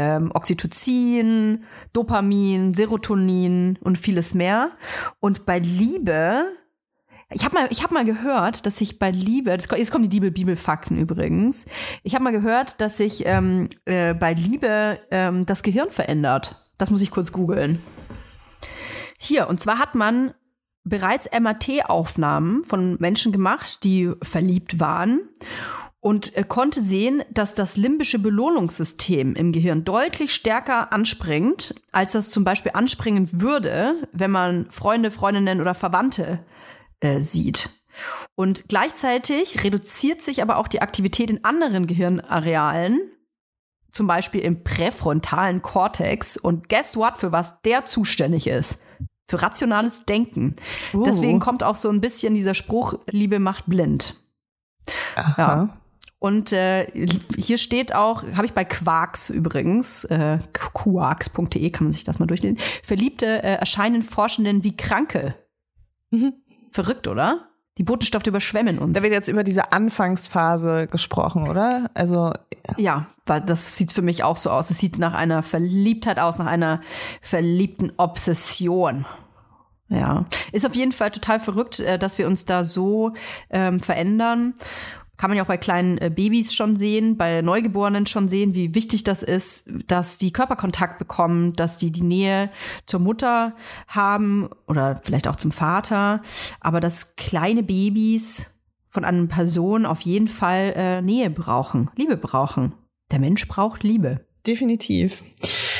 Oxytocin, Dopamin, Serotonin und vieles mehr. Und bei Liebe Ich hab mal gehört, dass sich bei Liebe, jetzt kommen die Bibelfakten übrigens. Ich habe mal gehört, dass sich bei Liebe das Gehirn verändert. Das muss ich kurz googeln. Hier, und zwar hat man bereits MRT-Aufnahmen von Menschen gemacht, die verliebt waren und konnte sehen, dass das limbische Belohnungssystem im Gehirn deutlich stärker anspringt, als das zum Beispiel anspringen würde, wenn man Freunde, Freundinnen oder Verwandte sieht. Und gleichzeitig reduziert sich aber auch die Aktivität in anderen Gehirnarealen, zum Beispiel im präfrontalen Kortex. Und guess what, für was der zuständig ist? Für rationales Denken. Deswegen kommt auch so ein bisschen dieser Spruch, Liebe macht blind. Aha. Ja. Und hier steht auch, habe ich bei Quarks übrigens, quarks.de kann man sich das mal durchlesen, Verliebte erscheinen Forschenden wie Kranke. Verrückt, oder? Die Botenstoffe überschwemmen uns. Da wird jetzt über diese Anfangsphase gesprochen, oder? Also ja, weil das sieht für mich auch so aus. Es sieht nach einer Verliebtheit aus, nach einer verliebten Obsession. Ja, ist auf jeden Fall total verrückt, dass wir uns da so verändern. Kann man ja auch bei kleinen Babys schon sehen, bei Neugeborenen schon sehen, wie wichtig das ist, dass die Körperkontakt bekommen, dass die Nähe zur Mutter haben oder vielleicht auch zum Vater. Aber dass kleine Babys von einer Person auf jeden Fall Nähe brauchen, Liebe brauchen. Der Mensch braucht Liebe. definitiv.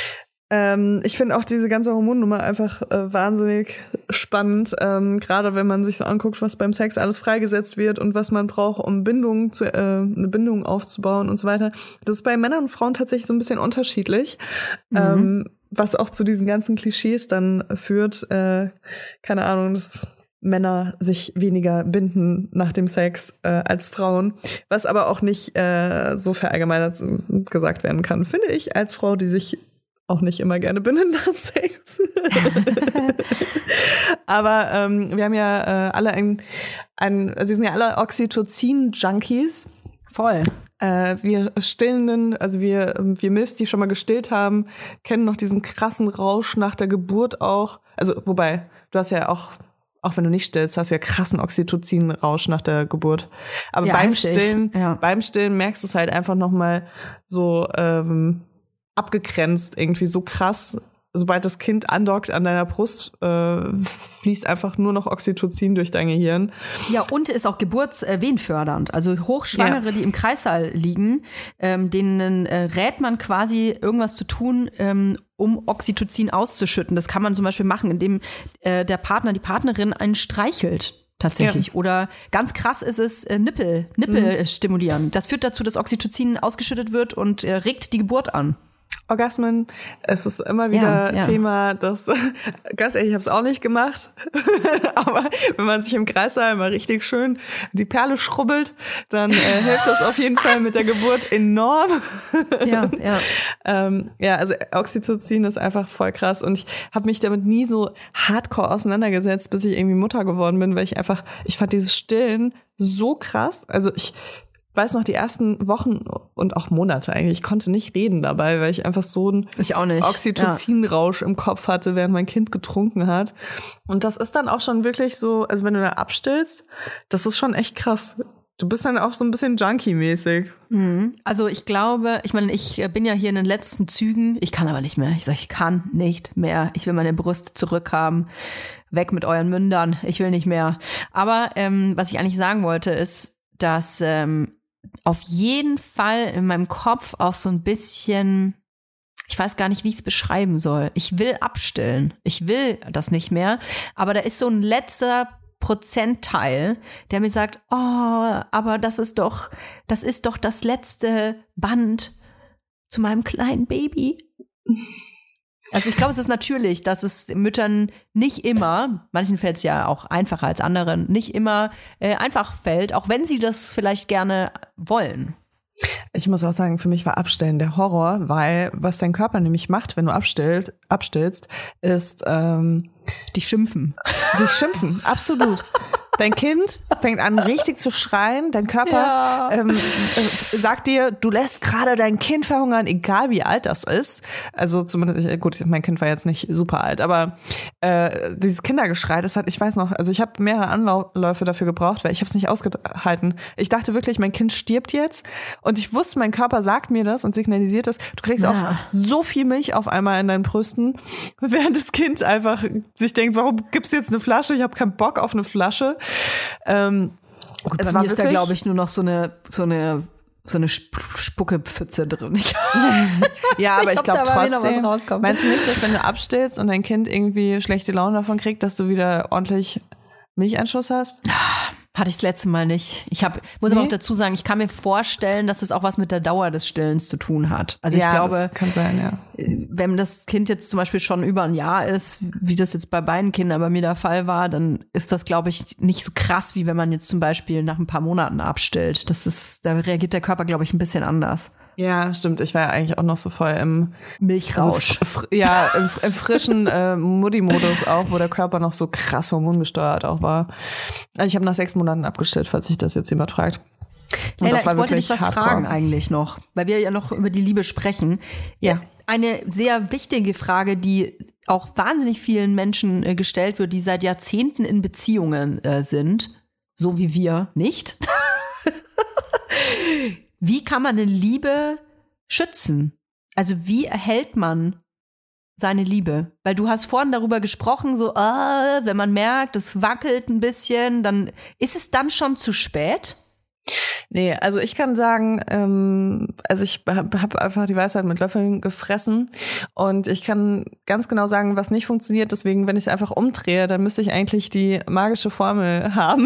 Ich finde auch diese ganze Hormonnummer einfach wahnsinnig spannend, gerade wenn man sich so anguckt, was beim Sex alles freigesetzt wird und was man braucht, um eine Bindung aufzubauen und so weiter. Das ist bei Männern und Frauen tatsächlich so ein bisschen unterschiedlich, was auch zu diesen ganzen Klischees dann führt. Keine Ahnung, dass Männer sich weniger binden nach dem Sex als Frauen, was aber auch nicht so verallgemeinert gesagt werden kann, finde ich, als Frau, die sich auch nicht immer gerne binden nach dem Sex. Aber wir haben ja alle wir sind ja alle Oxytocin-Junkies. Voll. Wir Stillenden, also wir Milfs, die schon mal gestillt haben, kennen noch diesen krassen Rausch nach der Geburt auch. Also, wobei, du hast ja auch wenn du nicht stillst, hast du ja krassen Oxytocin-Rausch nach der Geburt. Aber ja, beim Stillen merkst du es halt einfach nochmal so abgegrenzt, irgendwie so krass. Sobald das Kind andockt an deiner Brust, fließt einfach nur noch Oxytocin durch dein Gehirn. Ja, und ist auch geburtswehenfördernd. Also Hochschwangere, die im Kreißsaal liegen, denen rät man quasi, irgendwas zu tun, um Oxytocin auszuschütten. Das kann man zum Beispiel machen, indem der Partner, die Partnerin einen streichelt. Tatsächlich. Ja. Oder ganz krass ist es Nippel stimulieren. Das führt dazu, dass Oxytocin ausgeschüttet wird und regt die Geburt an. Orgasmen, es ist immer wieder Thema, das, ganz ehrlich, ich habe es auch nicht gemacht, aber wenn man sich im Kreissaal mal richtig schön die Perle schrubbelt, dann hilft das auf jeden Fall mit der Geburt enorm. Also Oxytocin ist einfach voll krass und ich habe mich damit nie so hardcore auseinandergesetzt, bis ich irgendwie Mutter geworden bin, weil ich fand dieses Stillen so krass, also ich weiß noch, die ersten Wochen und auch Monate eigentlich, ich konnte nicht reden dabei, weil ich einfach so einen Oxytocin-Rausch im Kopf hatte, während mein Kind getrunken hat. Und das ist dann auch schon wirklich so, also wenn du da abstillst, das ist schon echt krass. Du bist dann auch so ein bisschen Junkie-mäßig. Also ich glaube, ich bin ja hier in den letzten Zügen, ich kann aber nicht mehr. Ich kann nicht mehr. Ich will meine Brust zurückhaben. Weg mit euren Mündern. Ich will nicht mehr. Aber was ich eigentlich sagen wollte, ist, dass auf jeden Fall in meinem Kopf auch so ein bisschen, ich weiß gar nicht, wie ich es beschreiben soll. Ich will abstillen. Ich will das nicht mehr. Aber da ist so ein letzter Prozentteil, der mir sagt, oh, aber das ist doch das letzte Band zu meinem kleinen Baby. Also ich glaube, es ist natürlich, dass es Müttern nicht immer, manchen fällt es ja auch einfacher als anderen, nicht immer einfach fällt, auch wenn sie das vielleicht gerne wollen. Ich muss auch sagen, für mich war Abstillen der Horror, weil was dein Körper nämlich macht, wenn du abstillst, ist dich schimpfen. Dich schimpfen, absolut. Dein Kind fängt an, richtig zu schreien. Dein Körper sagt dir, du lässt gerade dein Kind verhungern, egal wie alt das ist. Also zumindest, gut, mein Kind war jetzt nicht super alt, aber dieses Kindergeschrei, ich weiß noch, also ich habe mehrere Anläufe dafür gebraucht, weil ich habe es nicht ausgehalten. Ich dachte wirklich, mein Kind stirbt jetzt und ich wusste, mein Körper sagt mir das und signalisiert das. Du kriegst auch so viel Milch auf einmal in deinen Brüsten, während das Kind einfach sich denkt, warum gibt's jetzt eine Flasche? Ich habe keinen Bock auf eine Flasche. Gut, bei mir ist da, glaube ich, nur noch so eine Spuckepfütze drin. Aber ich glaube trotzdem, meinst du nicht, dass wenn du abstillst und dein Kind irgendwie schlechte Laune davon kriegt, dass du wieder ordentlich Milcheinschuss hast? Hatte ich das letzte Mal nicht. Muss aber auch dazu sagen, ich kann mir vorstellen, dass das auch was mit der Dauer des Stillens zu tun hat. Also ich glaube, das kann sein, ja. Wenn das Kind jetzt zum Beispiel schon über ein Jahr ist, wie das jetzt bei beiden Kindern bei mir der Fall war, dann ist das, glaube ich, nicht so krass, wie wenn man jetzt zum Beispiel nach ein paar Monaten abstillt. Da reagiert der Körper, glaube ich, ein bisschen anders. Ja, stimmt. Ich war ja eigentlich auch noch so voll im Milchrausch. Also, im frischen Mutti-Modus auch, wo der Körper noch so krass hormongesteuert auch war. Also ich habe nach 6 Monaten abgestillt, falls sich das jetzt jemand fragt. Leila, ich wollte dich was fragen eigentlich noch, weil wir ja noch über die Liebe sprechen. Ja. Eine sehr wichtige Frage, die auch wahnsinnig vielen Menschen gestellt wird, die seit Jahrzehnten in Beziehungen sind, so wie wir nicht. Wie kann man denn Liebe schützen? Also wie erhält man seine Liebe? Weil du hast vorhin darüber gesprochen, so, wenn man merkt, es wackelt ein bisschen, dann ist es dann schon zu spät? Nee, also ich kann sagen, also ich hab einfach die Weisheit mit Löffeln gefressen und ich kann ganz genau sagen, was nicht funktioniert. Deswegen, wenn ich es einfach umdrehe, dann müsste ich eigentlich die magische Formel haben.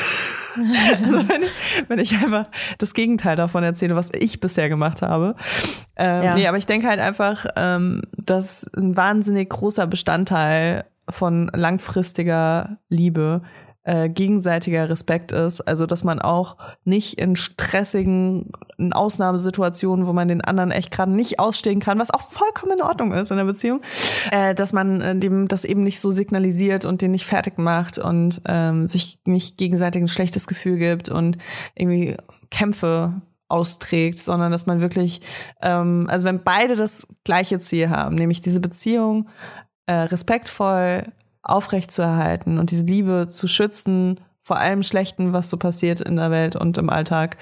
Also wenn ich einfach das Gegenteil davon erzähle, was ich bisher gemacht habe. Nee, aber ich denke halt einfach, dass ein wahnsinnig großer Bestandteil von langfristiger Liebe gegenseitiger Respekt ist. Also, dass man auch nicht in stressigen Ausnahmesituationen, wo man den anderen echt gerade nicht ausstehen kann, was auch vollkommen in Ordnung ist in der Beziehung, dass man dem das eben nicht so signalisiert und den nicht fertig macht und sich nicht gegenseitig ein schlechtes Gefühl gibt und irgendwie Kämpfe austrägt, sondern dass man wirklich, also wenn beide das gleiche Ziel haben, nämlich diese Beziehung respektvoll aufrechtzuerhalten und diese Liebe zu vor allem Schlechten, was so passiert in der Welt und im Alltag,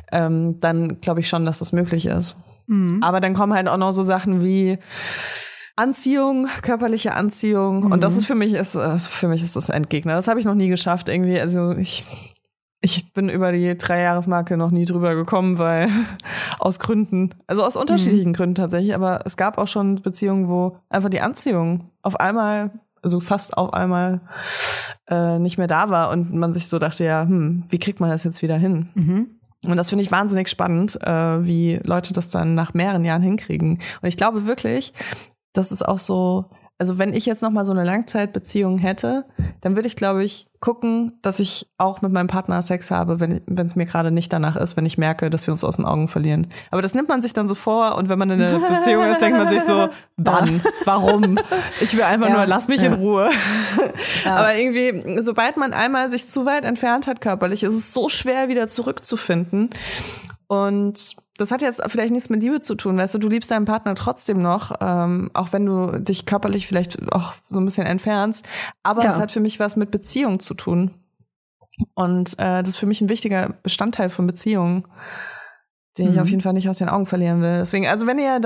dann glaube ich schon, dass das möglich ist. Mhm. Aber dann kommen halt auch noch so Sachen wie Anziehung, körperliche Anziehung. Und das ist für mich ist das Endgegner. Das habe ich noch nie geschafft irgendwie. Also ich bin über die 3-Jahres-Marke noch nie drüber gekommen, weil aus Gründen, also aus unterschiedlichen Gründen tatsächlich, aber es gab auch schon Beziehungen, wo einfach die Anziehung auf einmal, also fast auf einmal nicht mehr da war und man sich so dachte, ja, wie kriegt man das jetzt wieder hin? Mhm. Und das finde ich wahnsinnig spannend, wie Leute das dann nach mehreren Jahren hinkriegen. Und ich glaube wirklich, das ist auch so, also wenn ich jetzt noch mal so eine Langzeitbeziehung hätte, dann würde ich, glaube ich, gucken, dass ich auch mit meinem Partner Sex habe, wenn es mir gerade nicht danach ist, wenn ich merke, dass wir uns aus den Augen verlieren. Aber das nimmt man sich dann so vor und wenn man in einer Beziehung ist, denkt man sich so, wann? Warum? Ich will einfach nur, lass mich in Ruhe. Ja. Aber irgendwie, sobald man einmal sich zu weit entfernt hat körperlich, ist es so schwer, wieder zurückzufinden. Und das hat jetzt vielleicht nichts mit Liebe zu tun, weißt du liebst deinen Partner trotzdem noch, auch wenn du dich körperlich vielleicht auch so ein bisschen entfernst, aber es hat für mich was mit Beziehung zu tun. Und das ist für mich ein wichtiger Bestandteil von Beziehungen, den ich auf jeden Fall nicht aus den Augen verlieren will. Deswegen, also wenn ihr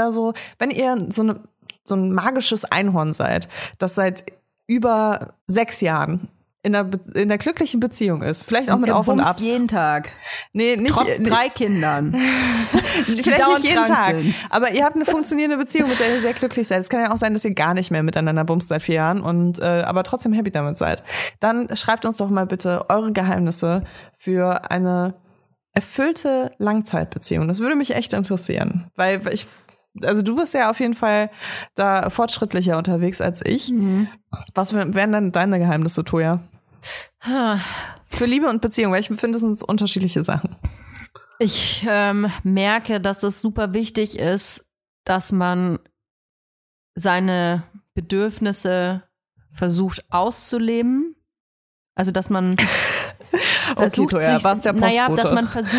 so ein magisches Einhorn seid, das seit über 6 Jahren in der glücklichen Beziehung ist. Vielleicht auch mit Auf und Abs. Jeden Tag. Nee, nicht trotz 3 Kindern. Vielleicht nicht jeden Tag. Aber ihr habt eine funktionierende Beziehung, mit der ihr sehr glücklich seid. Es kann ja auch sein, dass ihr gar nicht mehr miteinander bumst seit 4 Jahren und aber trotzdem happy damit seid. Dann schreibt uns doch mal bitte eure Geheimnisse für eine erfüllte Langzeitbeziehung. Das würde mich echt interessieren. Weil also du bist ja auf jeden Fall da fortschrittlicher unterwegs als ich. Mhm. Was wären dann deine Geheimnisse, Toja? Für Liebe und Beziehung, weil ich finde, das sind unterschiedliche Sachen. Ich merke, dass es super wichtig ist, dass man seine Bedürfnisse versucht auszuleben. Also, dass man versucht, okay, Toja, was der Postbote? Dass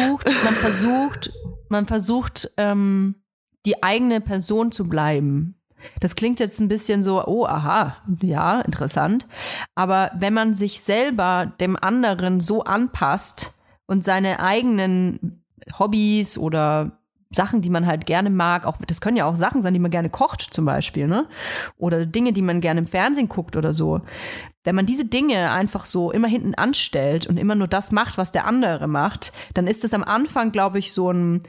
man versucht, die eigene Person zu bleiben. Das klingt jetzt ein bisschen so, oh, aha, ja, interessant. Aber wenn man sich selber dem anderen so anpasst und seine eigenen Hobbys oder Sachen, die man halt gerne mag, auch das können ja auch Sachen sein, die man gerne kocht zum Beispiel, ne? Oder Dinge, die man gerne im Fernsehen guckt oder so. Wenn man diese Dinge einfach so immer hinten anstellt und immer nur das macht, was der andere macht, dann ist es am Anfang, glaube ich,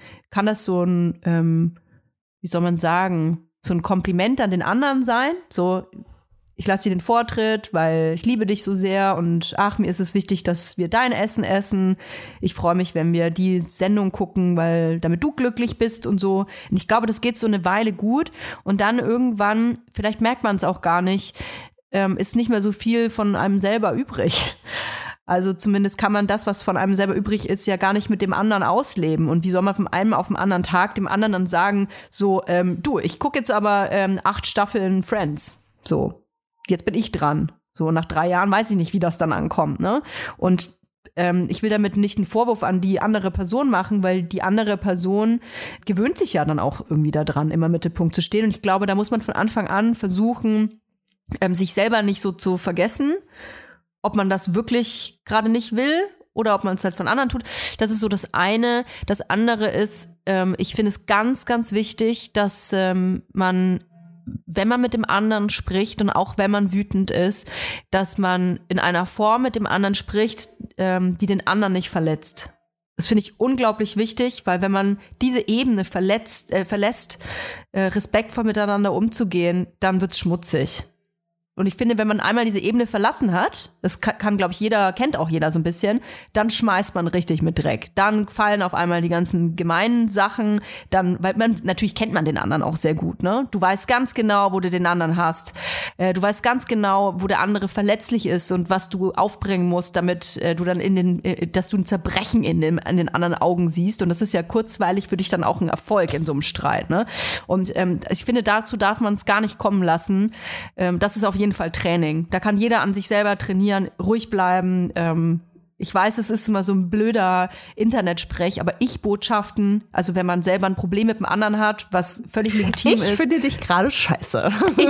wie soll man sagen, so ein Kompliment an den anderen sein. So, ich lasse dir den Vortritt, weil ich liebe dich so sehr und ach, mir ist es wichtig, dass wir dein Essen essen. Ich freue mich, wenn wir die Sendung gucken, damit du glücklich bist und so. Und ich glaube, das geht so eine Weile gut und dann irgendwann, vielleicht merkt man es auch gar nicht, ist nicht mehr so viel von einem selber übrig. Also zumindest kann man das, was von einem selber übrig ist, ja gar nicht mit dem anderen ausleben. Und wie soll man von einem auf den anderen Tag dem anderen dann sagen, so, du, ich gucke jetzt aber 8 Staffeln Friends. So, jetzt bin ich dran. So, nach 3 Jahren weiß ich nicht, wie das dann ankommt, ne? Und ich will damit nicht einen Vorwurf an die andere Person machen, weil die andere Person gewöhnt sich ja dann auch irgendwie daran, immer im Mittelpunkt zu stehen. Und ich glaube, da muss man von Anfang an versuchen, sich selber nicht so zu vergessen, ob man das wirklich gerade nicht will oder ob man es halt von anderen tut. Das ist so das eine. Das andere ist, ich finde es ganz, ganz wichtig, dass man, wenn man mit dem anderen spricht und auch wenn man wütend ist, dass man in einer Form mit dem anderen spricht, die den anderen nicht verletzt. Das finde ich unglaublich wichtig, weil wenn man diese Ebene verlässt, respektvoll miteinander umzugehen, dann wird's schmutzig. Und ich finde, wenn man einmal diese Ebene verlassen hat, das kann glaube ich, kennt auch jeder so ein bisschen, dann schmeißt man richtig mit Dreck. Dann fallen auf einmal die ganzen gemeinen Sachen, weil natürlich kennt man den anderen auch sehr gut, ne? Du weißt ganz genau, wo du den anderen hast. Du weißt ganz genau, wo der andere verletzlich ist und was du aufbringen musst, damit du dann dass du ein Zerbrechen in den anderen Augen siehst. Und das ist ja kurzweilig für dich dann auch ein Erfolg in so einem Streit, ne? Und ich finde, dazu darf man es gar nicht kommen lassen. Das ist auf jeden Fall Training. Da kann jeder an sich selber trainieren, ruhig bleiben. Ich weiß, es ist immer so ein blöder Internetsprech, aber Ich-Botschaften, also wenn man selber ein Problem mit dem anderen hat, was völlig legitim ist. Ich finde dich gerade scheiße. Ich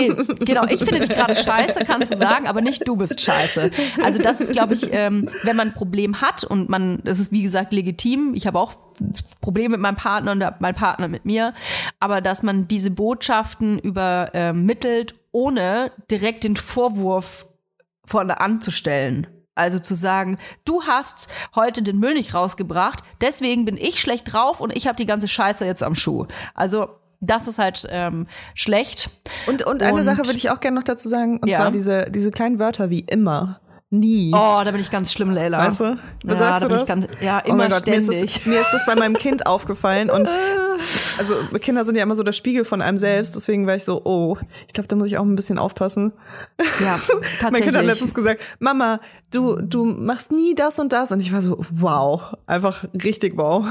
finde dich gerade scheiße, kannst du sagen, aber nicht du bist scheiße. Also das ist, glaube ich, wenn man ein Problem hat und das ist wie gesagt legitim. Ich habe auch Probleme mit meinem Partner und mein Partner mit mir, aber dass man diese Botschaften übermittelt, ohne direkt den Vorwurf vorne anzustellen. Also zu sagen, du hast heute den Müll nicht rausgebracht, deswegen bin ich schlecht drauf und ich habe die ganze Scheiße jetzt am Schuh. Also das ist halt schlecht. Und eine Sache würde ich auch gerne noch dazu sagen, und zwar diese kleinen Wörter wie immer. Nie. Oh, da bin ich ganz schlimm, Leila. Weißt du? Was sagst du das? Immer ständig. Mir ist das bei meinem Kind aufgefallen und also Kinder sind ja immer so der Spiegel von einem selbst, deswegen war ich so, ich glaube, da muss ich auch ein bisschen aufpassen. Ja, tatsächlich. Mein Kind hat letztens gesagt, Mama, du machst nie das und das, und ich war so, wow, einfach richtig wow,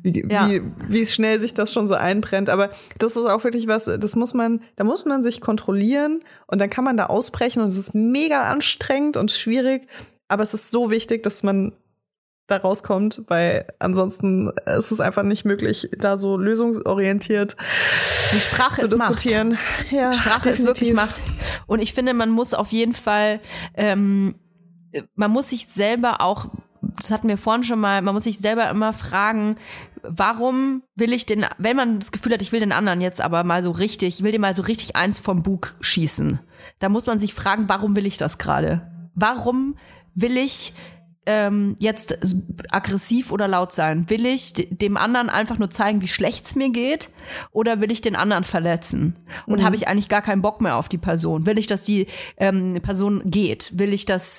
wie schnell sich das schon so einbrennt, aber das ist auch wirklich was, da muss man sich kontrollieren und dann kann man da ausbrechen und es ist mega anstrengend und schwierig, aber es ist so wichtig, dass man da rauskommt, weil ansonsten ist es einfach nicht möglich, da so lösungsorientiert die Sprache zu diskutieren. Macht. Ja, Sprache definitiv. ist wirklich Macht. Und ich finde, man muss auf jeden Fall, man muss sich selber auch, das hatten wir vorhin schon mal, man muss sich selber immer fragen, warum will ich wenn man das Gefühl hat, ich will den anderen jetzt aber mal so richtig, ich will dem mal so richtig eins vom Bug schießen, da muss man sich fragen, warum will ich das gerade? Warum will ich jetzt aggressiv oder laut sein? Will ich dem anderen einfach nur zeigen, wie schlecht es mir geht? Oder will ich den anderen verletzen? Und habe ich eigentlich gar keinen Bock mehr auf die Person? Will ich, dass die Person geht? Will ich, dass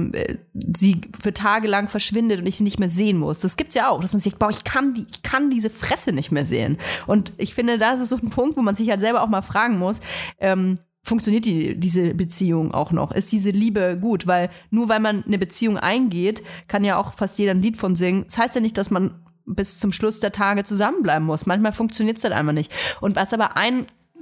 sie für Tage lang verschwindet und ich sie nicht mehr sehen muss? Das gibt's ja auch, dass man sich denkt, ich kann diese Fresse nicht mehr sehen. Und ich finde, da ist es so ein Punkt, wo man sich halt selber auch mal fragen muss, funktioniert diese Beziehung auch noch? Ist diese Liebe gut? Weil nur weil man eine Beziehung eingeht, kann ja auch fast jeder ein Lied von singen. Das heißt ja nicht, dass man bis zum Schluss der Tage zusammenbleiben muss. Manchmal funktioniert es halt einfach nicht. Und was aber ein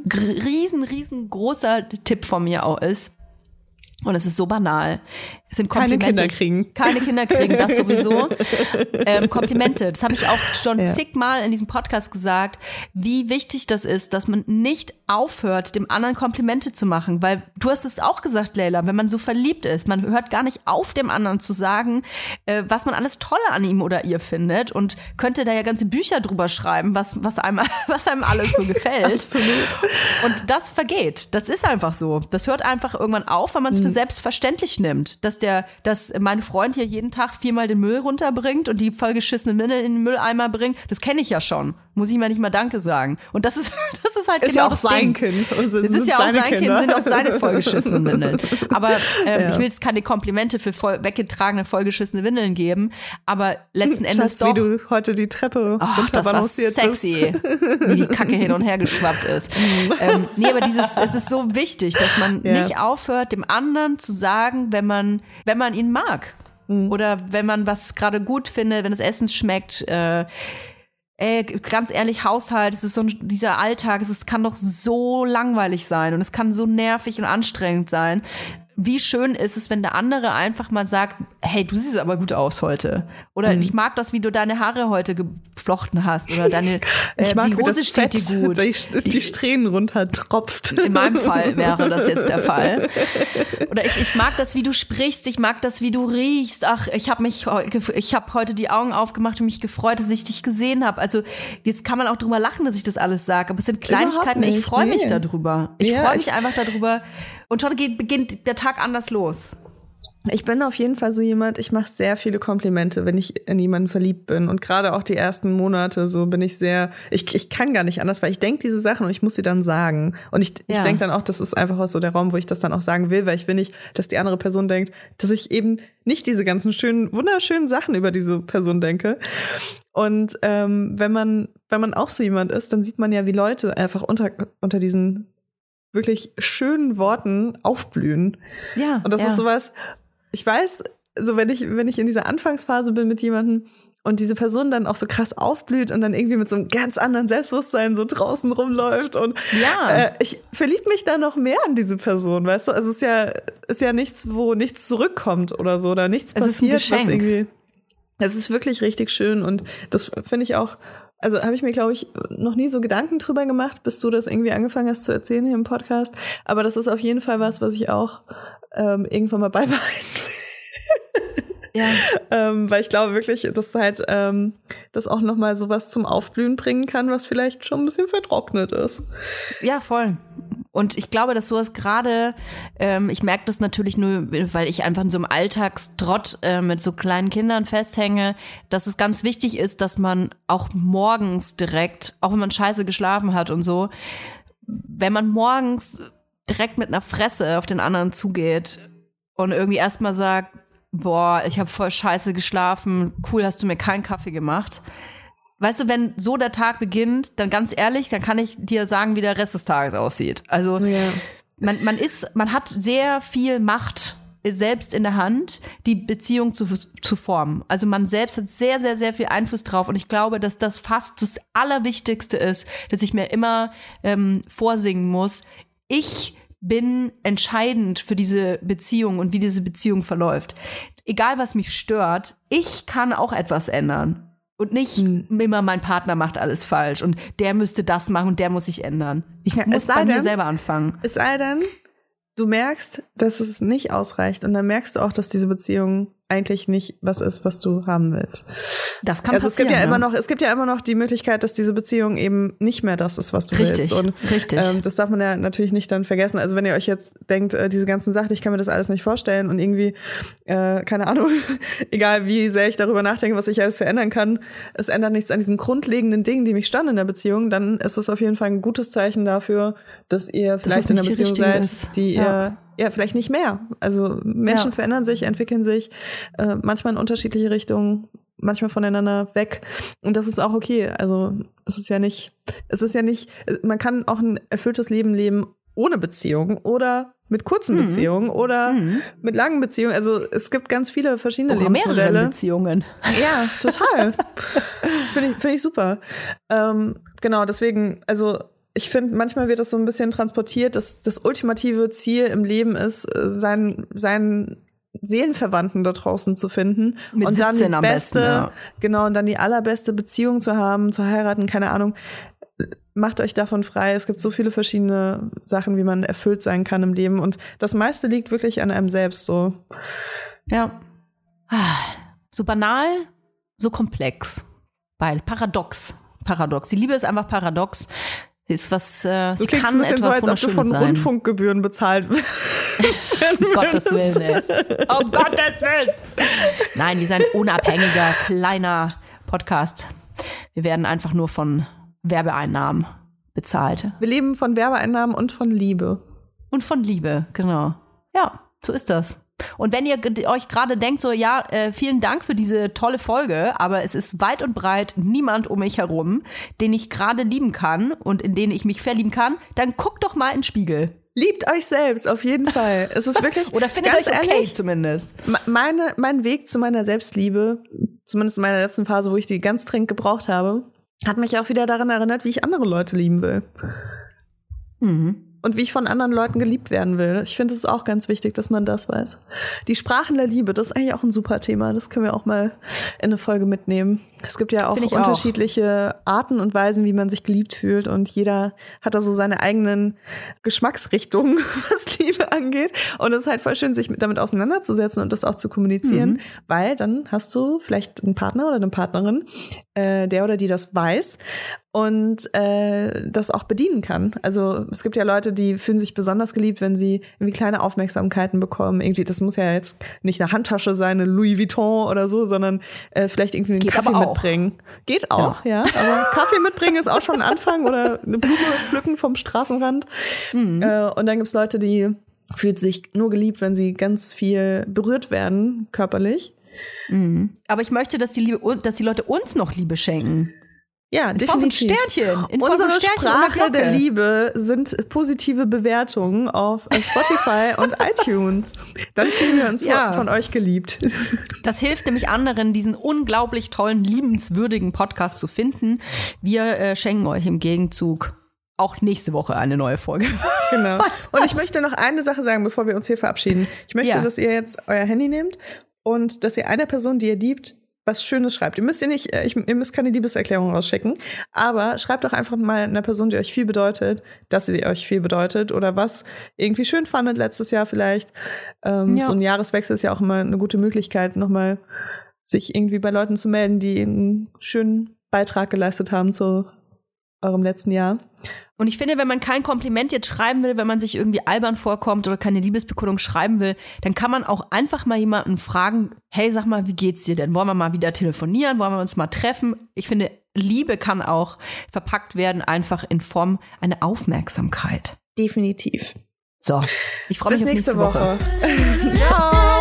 riesengroßer Tipp von mir auch ist, und es ist so banal, es sind Komplimente. Keine Kinder kriegen, das sowieso. Komplimente, das habe ich auch schon zigmal in diesem Podcast gesagt, wie wichtig das ist, dass man nicht aufhört, dem anderen Komplimente zu machen, weil du hast es auch gesagt, Leila, wenn man so verliebt ist, man hört gar nicht auf, dem anderen zu sagen, was man alles Tolle an ihm oder ihr findet und könnte da ja ganze Bücher drüber schreiben, was einem alles so gefällt. Absolut. Und das vergeht, das ist einfach so. Das hört einfach irgendwann auf, weil man es für selbstverständlich nimmt, dass mein Freund hier jeden Tag 4-mal den Müll runterbringt und die vollgeschissene Windeln in den Mülleimer bringt. Das kenne ich ja schon. Muss ich mal nicht mal Danke sagen. Und das ist halt ist genau ja auch sein Kind. Also es ist ja auch sein Kind, sind auch seine vollgeschissenen Windeln. Aber ich will jetzt keine Komplimente für weggetragene, vollgeschissene Windeln geben. Aber letzten Endes Schatz, doch. wie du heute die Treppe runterbalanciert bist. Sexy, wie die Kacke hin und her geschwappt ist. Nee, aber es ist so wichtig, dass man nicht aufhört, dem anderen zu sagen, wenn man ihn mag. Oder wenn man was gerade gut findet, wenn das Essen schmeckt, ganz ehrlich, Haushalt, es ist so dieser Alltag, es kann doch so langweilig sein und es kann so nervig und anstrengend sein. Wie schön ist es, wenn der andere einfach mal sagt, hey, du siehst aber gut aus heute. Oder ich mag das, wie du deine Haare heute geflochten hast. Oder deine die Hose steht dir gut. Die Strähnen runter tropft. In meinem Fall wäre das jetzt der Fall. Oder ich mag das, wie du sprichst. Ich mag das, wie du riechst. Ach, ich habe heute die Augen aufgemacht und mich gefreut, dass ich dich gesehen habe. Also jetzt kann man auch drüber lachen, dass ich das alles sage. Aber es sind Kleinigkeiten. Ich freue mich darüber. Ich freue mich einfach darüber. Und schon beginnt der Tag anders los. Ich bin auf jeden Fall so jemand, ich mache sehr viele Komplimente, wenn ich in jemanden verliebt bin. Und gerade auch die ersten Monate so bin ich sehr, ich kann gar nicht anders, weil ich denke diese Sachen und ich muss sie dann sagen. Und ich denke dann auch, das ist einfach auch so der Raum, wo ich das dann auch sagen will, weil ich will nicht, dass die andere Person denkt, dass ich eben nicht diese ganzen schönen, wunderschönen Sachen über diese Person denke. Und wenn man auch so jemand ist, dann sieht man ja, wie Leute einfach unter diesen wirklich schönen Worten aufblühen. Ja. Und das ist sowas, ich weiß, so wenn ich in dieser Anfangsphase bin mit jemandem und diese Person dann auch so krass aufblüht und dann irgendwie mit so einem ganz anderen Selbstbewusstsein so draußen rumläuft und ich verliebe mich da noch mehr an diese Person, weißt du? Also es ist ja nichts, wo nichts zurückkommt oder so, oder nichts passiert, was irgendwie. Es ist wirklich richtig schön und das finde ich auch. Also habe ich mir, glaube ich, noch nie so Gedanken drüber gemacht, bis du das irgendwie angefangen hast zu erzählen hier im Podcast. Aber das ist auf jeden Fall was ich auch irgendwann mal beibehalten will. Ja. Weil ich glaube wirklich, dass halt das auch nochmal sowas zum Aufblühen bringen kann, was vielleicht schon ein bisschen vertrocknet ist. Ja, voll. Und ich glaube, dass sowas gerade, ich merke das natürlich nur, weil ich einfach in so einem Alltagstrott mit so kleinen Kindern festhänge, dass es ganz wichtig ist, dass man auch morgens direkt, auch wenn man scheiße geschlafen hat und so, wenn man morgens direkt mit einer Fresse auf den anderen zugeht und irgendwie erstmal sagt, boah, ich habe voll scheiße geschlafen, cool, hast du mir keinen Kaffee gemacht. Weißt du, wenn so der Tag beginnt, dann ganz ehrlich, dann kann ich dir sagen, wie der Rest des Tages aussieht. Also man hat sehr viel Macht selbst in der Hand, die Beziehung zu formen. Also man selbst hat sehr, sehr, sehr viel Einfluss drauf. Und ich glaube, dass das fast das Allerwichtigste ist, dass ich mir immer vorsingen muss. Ich bin entscheidend für diese Beziehung und wie diese Beziehung verläuft. Egal, was mich stört, ich kann auch etwas ändern. Und nicht immer mein Partner macht alles falsch und der müsste das machen und der muss sich ändern. Ich muss bei mir selber anfangen. Es sei denn, du merkst, dass es nicht ausreicht und dann merkst du auch, dass diese Beziehung eigentlich nicht was ist, was du haben willst. Das kann passieren. Es gibt ja immer noch die Möglichkeit, dass diese Beziehung eben nicht mehr das ist, was du willst. Und das darf man ja natürlich nicht dann vergessen. Also wenn ihr euch jetzt denkt, diese ganzen Sachen, ich kann mir das alles nicht vorstellen und irgendwie, keine Ahnung, egal wie sehr ich darüber nachdenke, was ich alles verändern kann, es ändert nichts an diesen grundlegenden Dingen, die mich stören in der Beziehung, dann ist es auf jeden Fall ein gutes Zeichen dafür, dass ihr vielleicht in einer Beziehung seid, die ihr vielleicht nicht mehr. Also Menschen verändern sich, entwickeln sich, manchmal in unterschiedliche Richtungen, manchmal voneinander weg. Und das ist auch okay. Also es ist ja nicht, man kann auch ein erfülltes Leben leben ohne Beziehung oder mit kurzen Beziehungen oder mit langen Beziehungen. Also es gibt ganz viele verschiedene Lebensmodelle. Mehrere Beziehungen. Ja, total. Finde ich super. Genau, deswegen, also ich finde, manchmal wird das so ein bisschen transportiert, dass das ultimative Ziel im Leben ist, seinen Seelenverwandten da draußen zu finden. Mit und dann 17 am besten, genau, und dann die allerbeste Beziehung zu haben, zu heiraten, keine Ahnung. Macht euch davon frei. Es gibt so viele verschiedene Sachen, wie man erfüllt sein kann im Leben. Und das meiste liegt wirklich an einem selbst so. Ja. So banal, so komplex. Beides. Paradox. Die Liebe ist einfach paradox. Ist was, sie kann etwas so, als ob du von Rundfunkgebühren bezahlt wirst. Um Gottes Willen, ey. Um Gottes Willen! Nein, wir sind ein unabhängiger, kleiner Podcast. Wir werden einfach nur von Werbeeinnahmen bezahlt. Wir leben von Werbeeinnahmen und von Liebe. Und von Liebe, genau. Ja, so ist das. Und wenn ihr euch gerade denkt, so, vielen Dank für diese tolle Folge, aber es ist weit und breit niemand um mich herum, den ich gerade lieben kann und in den ich mich verlieben kann, dann guckt doch mal in den Spiegel. Liebt euch selbst, auf jeden Fall. Es ist wirklich. Oder findet euch okay, ehrlich, zumindest. Mein Weg zu meiner Selbstliebe, zumindest in meiner letzten Phase, wo ich die ganz dringend gebraucht habe, hat mich auch wieder daran erinnert, wie ich andere Leute lieben will. Und wie ich von anderen Leuten geliebt werden will. Ich finde, es ist auch ganz wichtig, dass man das weiß. Die Sprachen der Liebe, das ist eigentlich auch ein super Thema. Das können wir auch mal in eine Folge mitnehmen. Es gibt ja auch Finde ich unterschiedliche Arten und Weisen, wie man sich geliebt fühlt und jeder hat da so seine eigenen Geschmacksrichtungen, was Liebe angeht. Und es ist halt voll schön, sich damit auseinanderzusetzen und das auch zu kommunizieren, weil dann hast du vielleicht einen Partner oder eine Partnerin, der oder die das weiß und das auch bedienen kann. Also es gibt ja Leute, die fühlen sich besonders geliebt, wenn sie irgendwie kleine Aufmerksamkeiten bekommen. Irgendwie, das muss ja jetzt nicht eine Handtasche sein, eine Louis Vuitton oder so, sondern vielleicht irgendwie einen Kaffee mitbringen. Geht auch, ja. Aber Kaffee mitbringen ist auch schon ein Anfang oder eine Blume pflücken vom Straßenrand. Und dann gibt's Leute, die fühlen sich nur geliebt, wenn sie ganz viel berührt werden, körperlich. Aber ich möchte, dass die Leute uns noch Liebe schenken. Ja, in Form von definitiv. Sternchen. In Form Unsere von Sternchen Sprache der Liebe sind positive Bewertungen auf Spotify und iTunes. Dann fühlen wir uns von euch geliebt. Das hilft nämlich anderen, diesen unglaublich tollen, liebenswürdigen Podcast zu finden. Wir schenken euch im Gegenzug auch nächste Woche eine neue Folge. Genau. Und ich möchte noch eine Sache sagen, bevor wir uns hier verabschieden. Ich möchte, dass ihr jetzt euer Handy nehmt und dass ihr einer Person, die ihr liebt, was Schönes schreibt. Ihr müsst keine Liebeserklärung rausschicken, aber schreibt doch einfach mal einer Person, die euch viel bedeutet, dass sie euch viel bedeutet oder was irgendwie schön fandet letztes Jahr vielleicht. So ein Jahreswechsel ist ja auch immer eine gute Möglichkeit, nochmal sich irgendwie bei Leuten zu melden, die einen schönen Beitrag geleistet haben zu eurem letzten Jahr. Und ich finde, wenn man kein Kompliment jetzt schreiben will, wenn man sich irgendwie albern vorkommt oder keine Liebesbekundung schreiben will, dann kann man auch einfach mal jemanden fragen, hey, sag mal, wie geht's dir denn? Wollen wir mal wieder telefonieren? Wollen wir uns mal treffen? Ich finde, Liebe kann auch verpackt werden, einfach in Form einer Aufmerksamkeit. Definitiv. So, ich freue mich auf nächste Woche. Ciao.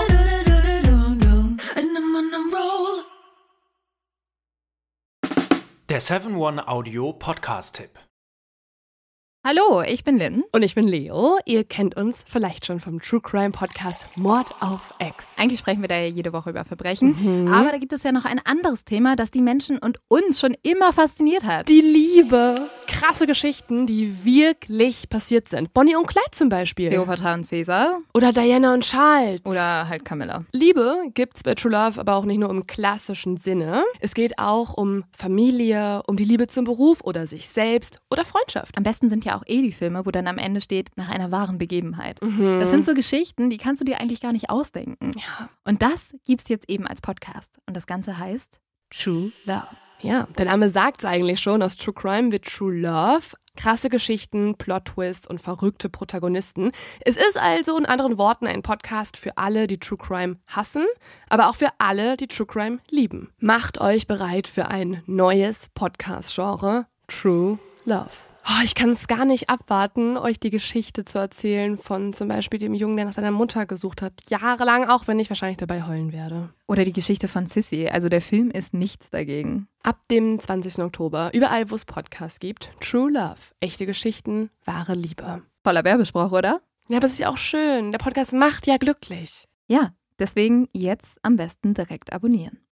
Der 7-One-Audio-Podcast-Tipp. Hallo, ich bin Lynn. Und ich bin Leo. Ihr kennt uns vielleicht schon vom True Crime Podcast Mord auf Ex. Eigentlich sprechen wir da ja jede Woche über Verbrechen. Aber da gibt es ja noch ein anderes Thema, das die Menschen und uns schon immer fasziniert hat. Die Liebe. Krasse Geschichten, die wirklich passiert sind. Bonnie und Clyde zum Beispiel. Cleopatra und Caesar. Oder Diana und Charles. Oder halt Camilla. Liebe gibt's bei True Love aber auch nicht nur im klassischen Sinne. Es geht auch um Familie, um die Liebe zum Beruf oder sich selbst oder Freundschaft. Am besten sind ja auch die Filme, wo dann am Ende steht, nach einer wahren Begebenheit. Das sind so Geschichten, die kannst du dir eigentlich gar nicht ausdenken. Ja. Und das gibt's jetzt eben als Podcast. Und das Ganze heißt True Love. Ja, der Name sagt's eigentlich schon, aus True Crime wird True Love. Krasse Geschichten, Plot-Twist und verrückte Protagonisten. Es ist also in anderen Worten ein Podcast für alle, die True Crime hassen, aber auch für alle, die True Crime lieben. Macht euch bereit für ein neues Podcast-Genre, True Love. Oh, ich kann es gar nicht abwarten, euch die Geschichte zu erzählen von zum Beispiel dem Jungen, der nach seiner Mutter gesucht hat. Jahrelang, auch wenn ich wahrscheinlich dabei heulen werde. Oder die Geschichte von Sissy. Also der Film ist nichts dagegen. Ab dem 20. Oktober, überall wo es Podcasts gibt, True Love. Echte Geschichten, wahre Liebe. Voller Werbespruch, oder? Ja, aber es ist ja auch schön. Der Podcast macht ja glücklich. Ja, deswegen jetzt am besten direkt abonnieren.